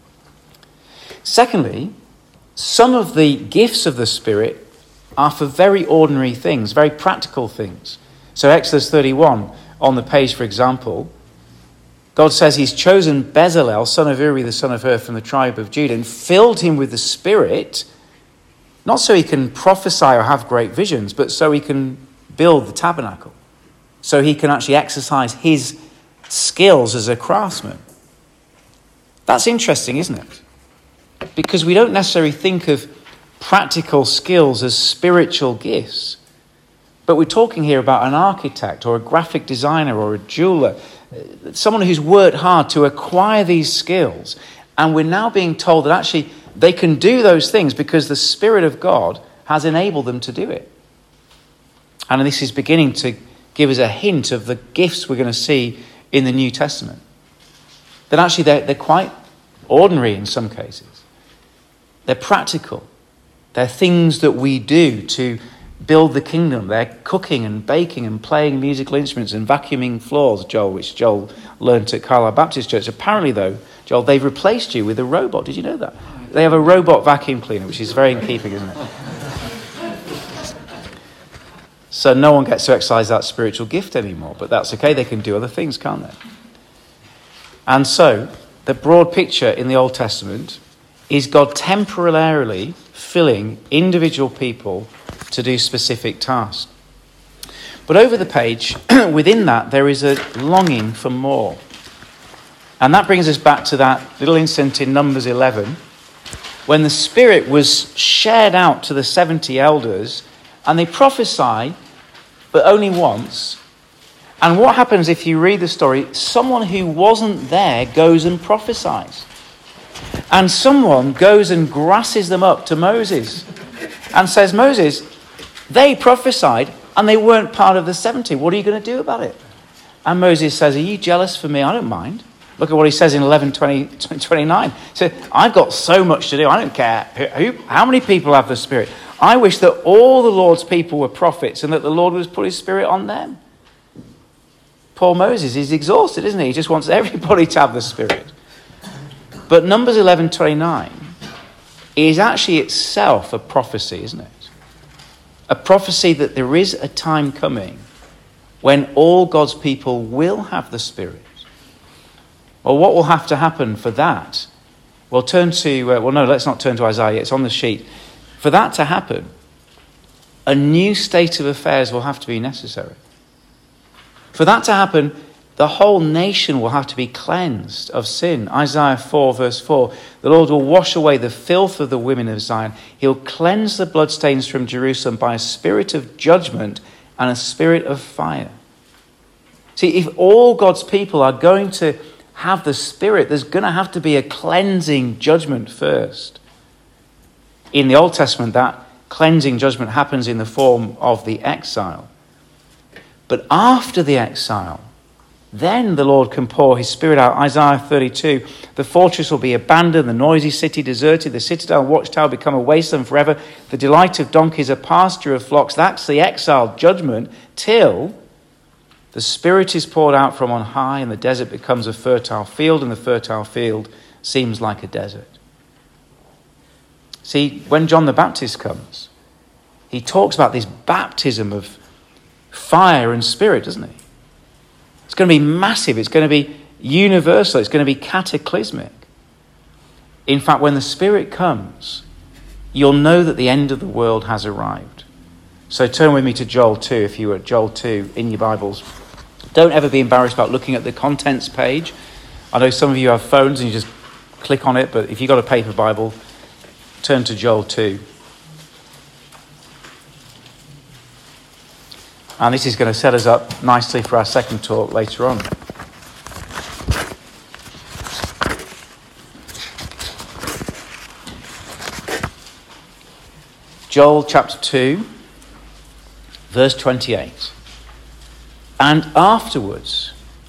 Secondly, some of the gifts of the Spirit are for very ordinary things, very practical things. So Exodus 31, on the page, for example, God says he's chosen Bezalel, son of Uri, the son of Hur, from the tribe of Judah, and filled him with the Spirit, not so he can prophesy or have great visions, but so he can build the tabernacle, so he can actually exercise his skills as a craftsman. That's interesting, isn't it? Because we don't necessarily think of practical skills as spiritual gifts. But we're talking here about an architect or a graphic designer or a jeweler, someone who's worked hard to acquire these skills. And we're now being told that actually they can do those things because the Spirit of God has enabled them to do it. And this is beginning to give us a hint of the gifts we're going to see in the New Testament. that actually they're quite ordinary in some cases. They're practical. They're things that we do to build the kingdom. They're cooking and baking and playing musical instruments and vacuuming floors, which Joel learned at Carlisle Baptist Church. Apparently, though, Joel, they've replaced you with a robot. Did you know that? They have a robot vacuum cleaner, which is very in keeping, isn't it? So no one gets to exercise that spiritual gift anymore. But that's okay. They can do other things, can't they? And so, the broad picture in the Old Testament is God temporarily filling individual people to do specific tasks. But over the page, within that, there is a longing for more. And that brings us back to that little incident in Numbers 11, when the Spirit was shared out to the 70 elders, and they prophesy, but only once. And what happens if you read the story? Someone who wasn't there goes and prophesies. And someone goes and grasses them up to Moses and says, Moses, they prophesied and they weren't part of the 70. What are you going to do about it? And Moses says, are you jealous for me? I don't mind. Look at what he says in 11:29. He said, I've got so much to do. I don't care how many people have the Spirit. I wish that all the Lord's people were prophets and that the Lord would put his Spirit on them. Poor Moses is exhausted, isn't he? He just wants everybody to have the Spirit. But Numbers 11:29 is actually itself a prophecy, isn't it? A prophecy that there is a time coming when all God's people will have the Spirit. Well, what will have to happen for that? Well, let's not turn to Isaiah. It's on the sheet. For that to happen, a new state of affairs will have to be necessary. For that to happen, the whole nation will have to be cleansed of sin. Isaiah 4, verse 4. The Lord will wash away the filth of the women of Zion. He'll cleanse the bloodstains from Jerusalem by a spirit of judgment and a spirit of fire. See, if all God's people are going to have the Spirit, there's going to have to be a cleansing judgment first. In the Old Testament, that cleansing judgment happens in the form of the exile. But after the exile, then the Lord can pour his Spirit out. Isaiah 32, the fortress will be abandoned, the noisy city deserted, the citadel and watchtower become a wasteland forever. The delight of donkeys, a pasture of flocks. That's the exile judgment till the Spirit is poured out from on high and the desert becomes a fertile field and the fertile field seems like a desert. See, when John the Baptist comes, he talks about this baptism of fire and Spirit, doesn't he? It's going to be massive. It's going to be universal. It's going to be cataclysmic. In fact, when the Spirit comes, you'll know that the end of the world has arrived. So turn with me to Joel 2, if you were at Joel 2 in your Bibles. Don't ever be embarrassed about looking at the contents page. I know some of you have phones and you just click on it, but if you've got a paper Bible, turn to Joel 2. And this is going to set us up nicely for our second talk later on. Joel chapter 2, verse 28. And afterwards,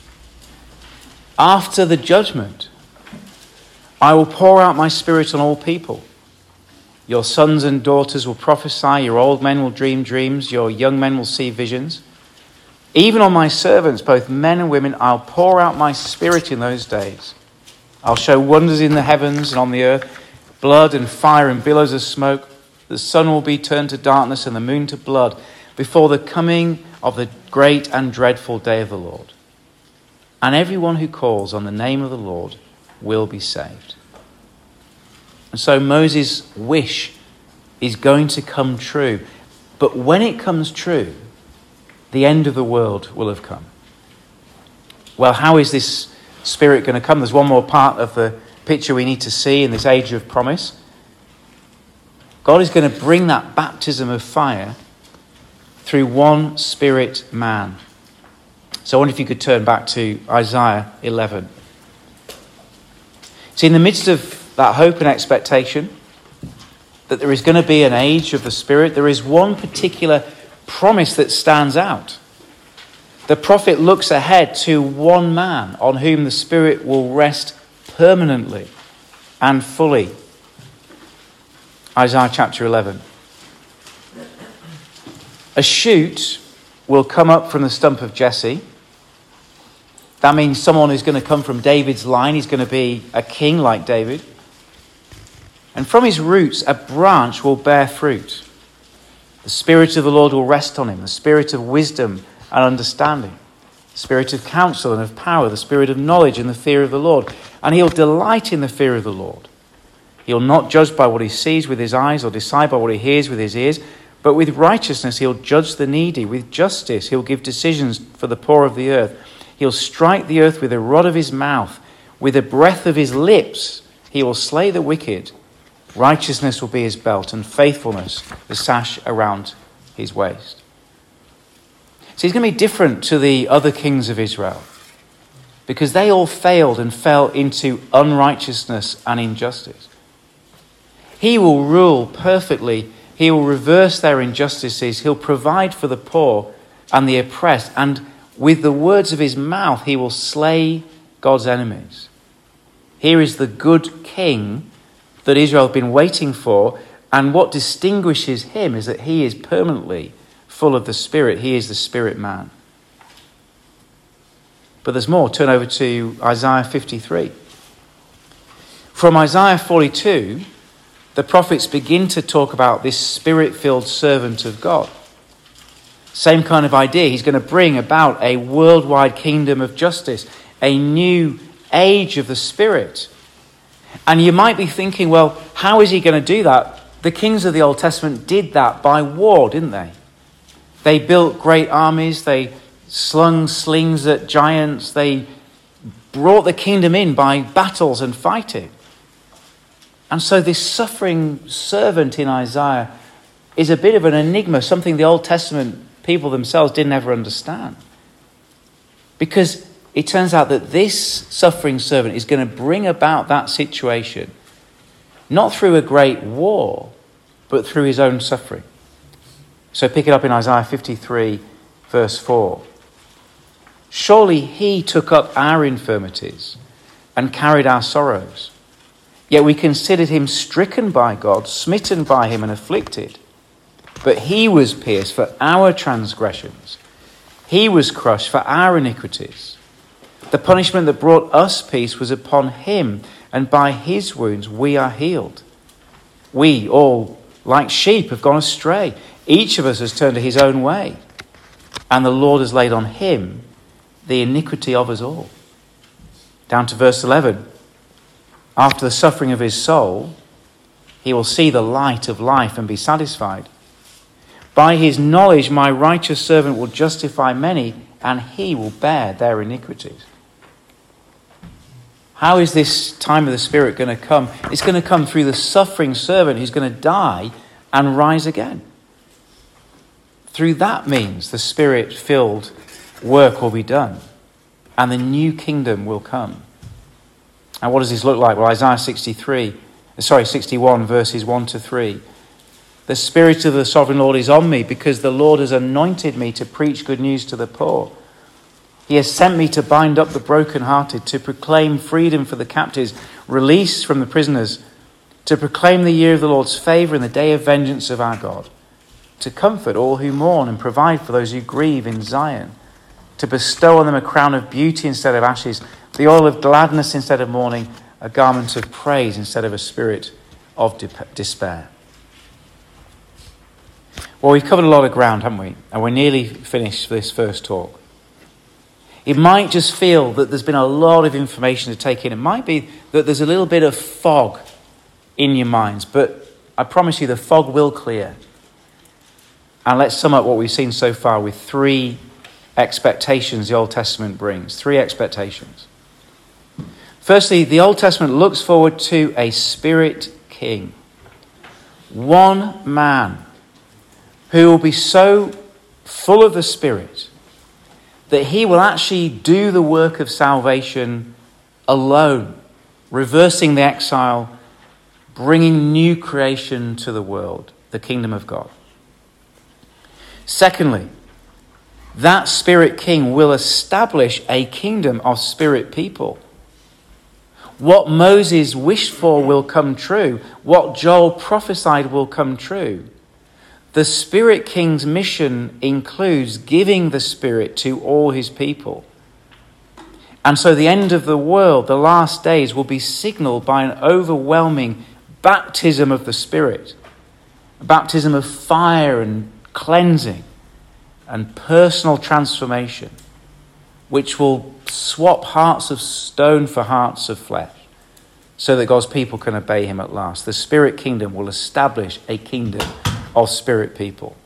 after the judgment, I will pour out my Spirit on all people. Your sons and daughters will prophesy, your old men will dream dreams, your young men will see visions. Even on my servants, both men and women, I'll pour out my Spirit in those days. I'll show wonders in the heavens and on the earth, blood and fire and billows of smoke. The sun will be turned to darkness and the moon to blood before the coming of the great and dreadful day of the Lord. And everyone who calls on the name of the Lord will be saved. And so Moses' wish is going to come true. But when it comes true, the end of the world will have come. Well, how is this Spirit going to come? There's one more part of the picture we need to see in this age of promise. God is going to bring that baptism of fire through one Spirit man. So I wonder if you could turn back to Isaiah 11. See, in the midst of that hope and expectation that there is going to be an age of the Spirit, there is one particular promise that stands out. The prophet looks ahead to one man on whom the Spirit will rest permanently and fully. Isaiah chapter 11. A shoot will come up from the stump of Jesse. That means someone who's going to come from David's line. He's going to be a king like David. And from his roots, a branch will bear fruit. The Spirit of the Lord will rest on him, the Spirit of wisdom and understanding, the Spirit of counsel and of power, the Spirit of knowledge and the fear of the Lord. And he'll delight in the fear of the Lord. He'll not judge by what he sees with his eyes or decide by what he hears with his ears, but with righteousness he'll judge the needy. With justice he'll give decisions for the poor of the earth. He'll strike the earth with the rod of his mouth. With the breath of his lips he will slay the wicked. Righteousness will be his belt, and faithfulness the sash around his waist. So he's going to be different to the other kings of Israel, because they all failed and fell into unrighteousness and injustice. He will rule perfectly. He will reverse their injustices. He'll provide for the poor and the oppressed. And with the words of his mouth, he will slay God's enemies. Here is the good king that Israel have been waiting for. And what distinguishes him is that he is permanently full of the Spirit. He is the Spirit man. But there's more. Turn over to Isaiah 53. From Isaiah 42, the prophets begin to talk about this Spirit-filled servant of God. Same kind of idea. He's going to bring about a worldwide kingdom of justice, a new age of the Spirit. And you might be thinking, well, how is he going to do that? The kings of the Old Testament did that by war, didn't they? They built great armies. They slung slings at giants. They brought the kingdom in by battles and fighting. And so this suffering servant in Isaiah is a bit of an enigma, something the Old Testament people themselves didn't ever understand. Because it turns out that this suffering servant is going to bring about that situation, not through a great war, but through his own suffering. So pick it up in Isaiah 53, verse 4. Surely he took up our infirmities and carried our sorrows. Yet we considered him stricken by God, smitten by him and afflicted. But he was pierced for our transgressions. He was crushed for our iniquities. The punishment that brought us peace was upon him, and by his wounds we are healed. We all, like sheep, have gone astray. Each of us has turned to his own way. And the Lord has laid on him the iniquity of us all. Down to verse 11. After the suffering of his soul, he will see the light of life and be satisfied. By his knowledge, my righteous servant will justify many, and he will bear their iniquities. How is this time of the Spirit going to come? It's going to come through the suffering servant who's going to die and rise again. Through that means the Spirit-filled work will be done, and the new kingdom will come. And what does this look like? Well, Isaiah 61, verses 1 to 3. The Spirit of the Sovereign Lord is on me, because the Lord has anointed me to preach good news to the poor. He has sent me to bind up the brokenhearted, to proclaim freedom for the captives, release from the prisoners, to proclaim the year of the Lord's favour and the day of vengeance of our God, to comfort all who mourn and provide for those who grieve in Zion, to bestow on them a crown of beauty instead of ashes, the oil of gladness instead of mourning, a garment of praise instead of a spirit of despair. Well, we've covered a lot of ground, haven't we? And we're nearly finished this first talk. It might just feel that there's been a lot of information to take in. It might be that there's a little bit of fog in your minds, but I promise you the fog will clear. And let's sum up what we've seen so far with three expectations the Old Testament brings. Three expectations. Firstly, the Old Testament looks forward to a Spirit King. One man who will be so full of the Spirit that he will actually do the work of salvation alone, reversing the exile, bringing new creation to the world, the kingdom of God. Secondly, That Spirit King will establish a kingdom of spirit people. What Moses wished for will come true. What Joel prophesied will come true. The Spirit King's mission includes giving the Spirit to all his people. And so the end of the world, the last days, will be signaled by an overwhelming baptism of the Spirit. A baptism of fire and cleansing and personal transformation, which will swap hearts of stone for hearts of flesh, so that God's people can obey him at last. The Spirit Kingdom will establish a kingdom of spirit people.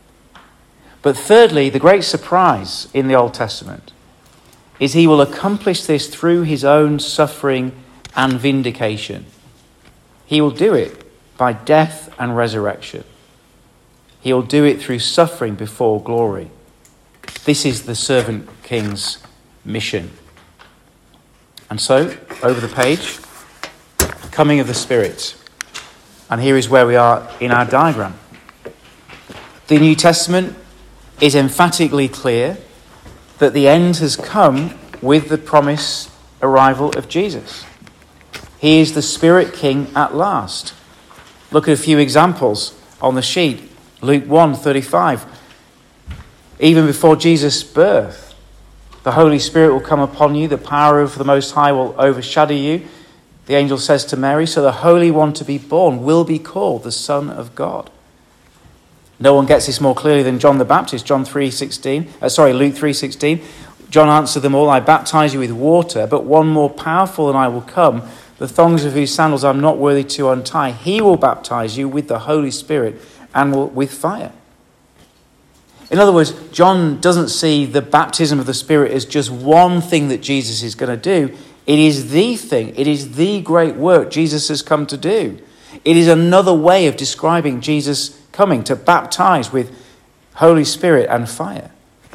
But thirdly, the great surprise in the Old Testament is he will accomplish this through his own suffering and vindication. He will do it by death and resurrection. He will do it through suffering before glory. This is the servant king's mission. And so, over the page, coming of the Spirit. And here is where we are in our diagram. The New Testament is emphatically clear that the end has come with the promised arrival of Jesus. He is the Spirit King at last. Look at a few examples on the sheet. Luke 1:35. Even before Jesus' birth, the Holy Spirit will come upon you. The power of the Most High will overshadow you. The angel says to Mary, so the Holy One to be born will be called the Son of God. No one gets this more clearly than John the Baptist. Luke 3:16. John answered them all, I baptize you with water, but one more powerful than I will come, the thongs of whose sandals I'm not worthy to untie. He will baptize you with the Holy Spirit and with fire. In other words, John doesn't see the baptism of the Spirit as just one thing that Jesus is going to do. It is the thing. It is the great work Jesus has come to do. It is another way of describing Jesus coming to baptize with Holy Spirit and fire.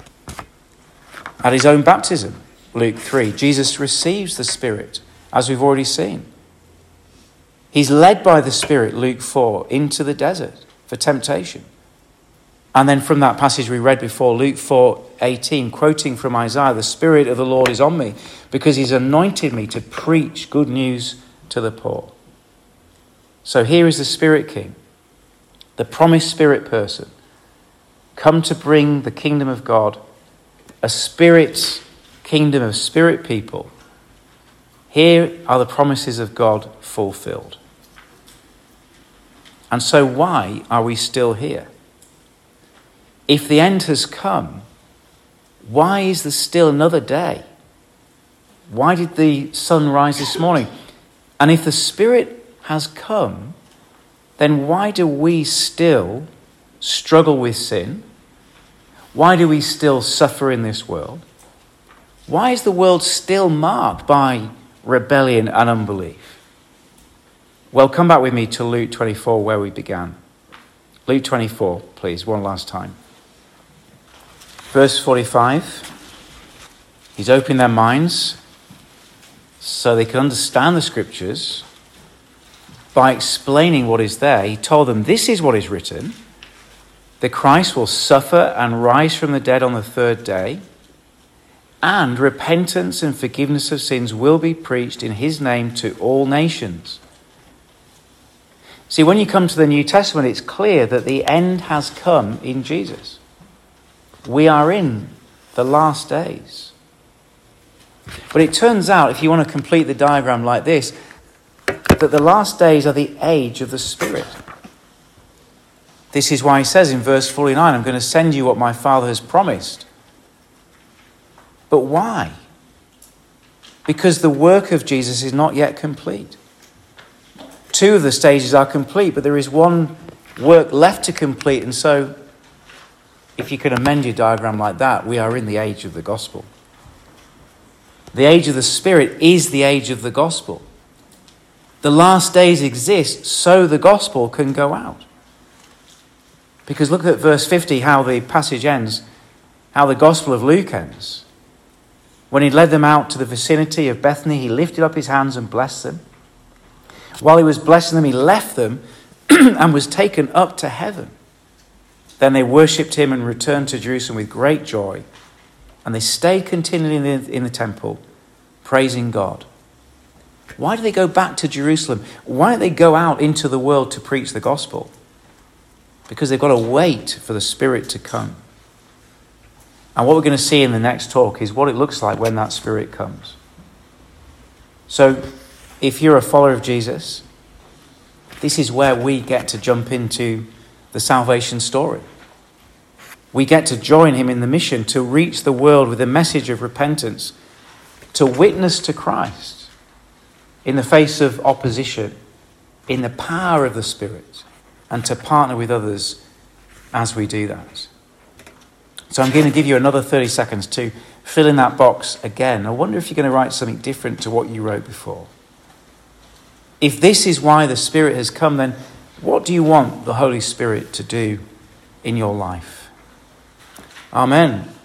At his own baptism, Luke 3, Jesus receives the Spirit, as we've already seen. He's led by the Spirit, Luke 4, into the desert for temptation. And then from that passage we read before, Luke 4:18, quoting from Isaiah, the Spirit of the Lord is on me because he's anointed me to preach good news to the poor. So here is the Spirit King, the promised Spirit person, come to bring the kingdom of God, a Spirit kingdom of spirit people. Here are the promises of God fulfilled. And so why are we still here? If the end has come, why is there still another day? Why did the sun rise this morning? And if the Spirit has come, then why do we still struggle with sin? Why do we still suffer in this world? Why is the world still marked by rebellion and unbelief? Well, come back with me to Luke 24 where we began. Luke 24, please, one last time. Verse 45. He's opening their minds so they can understand the scriptures by explaining what is there. He told them, this is what is written. The Christ will suffer and rise from the dead on the third day, and repentance and forgiveness of sins will be preached in his name to all nations. See, when you come to the New Testament, it's clear that the end has come in Jesus. We are in the last days. But it turns out, if you want to complete the diagram like this, that the last days are the age of the Spirit. This is why he says in verse 49, I'm going to send you what my Father has promised. But why? Because the work of Jesus is not yet complete. Two of the stages are complete, but there is one work left to complete. And so, if you can amend your diagram like that, we are in the age of the gospel. The age of the Spirit is the age of the gospel. The last days exist so the gospel can go out. Because look at verse 50, how the passage ends, how the Gospel of Luke ends. When he led them out to the vicinity of Bethany, he lifted up his hands and blessed them. While he was blessing them, he left them and was taken up to heaven. Then they worshipped him and returned to Jerusalem with great joy. And they stayed continually in the temple, praising God. Why do they go back to Jerusalem? Why don't they go out into the world to preach the gospel? Because they've got to wait for the Spirit to come. And what we're going to see in the next talk is what it looks like when that Spirit comes. So, if you're a follower of Jesus, this is where we get to jump into the salvation story. We get to join him in the mission to reach the world with a message of repentance, to witness to Christ in the face of opposition, in the power of the Spirit, and to partner with others as we do that. So I'm going to give you another 30 seconds to fill in that box again. I wonder if you're going to write something different to what you wrote before. If this is why the Spirit has come, then what do you want the Holy Spirit to do in your life? Amen.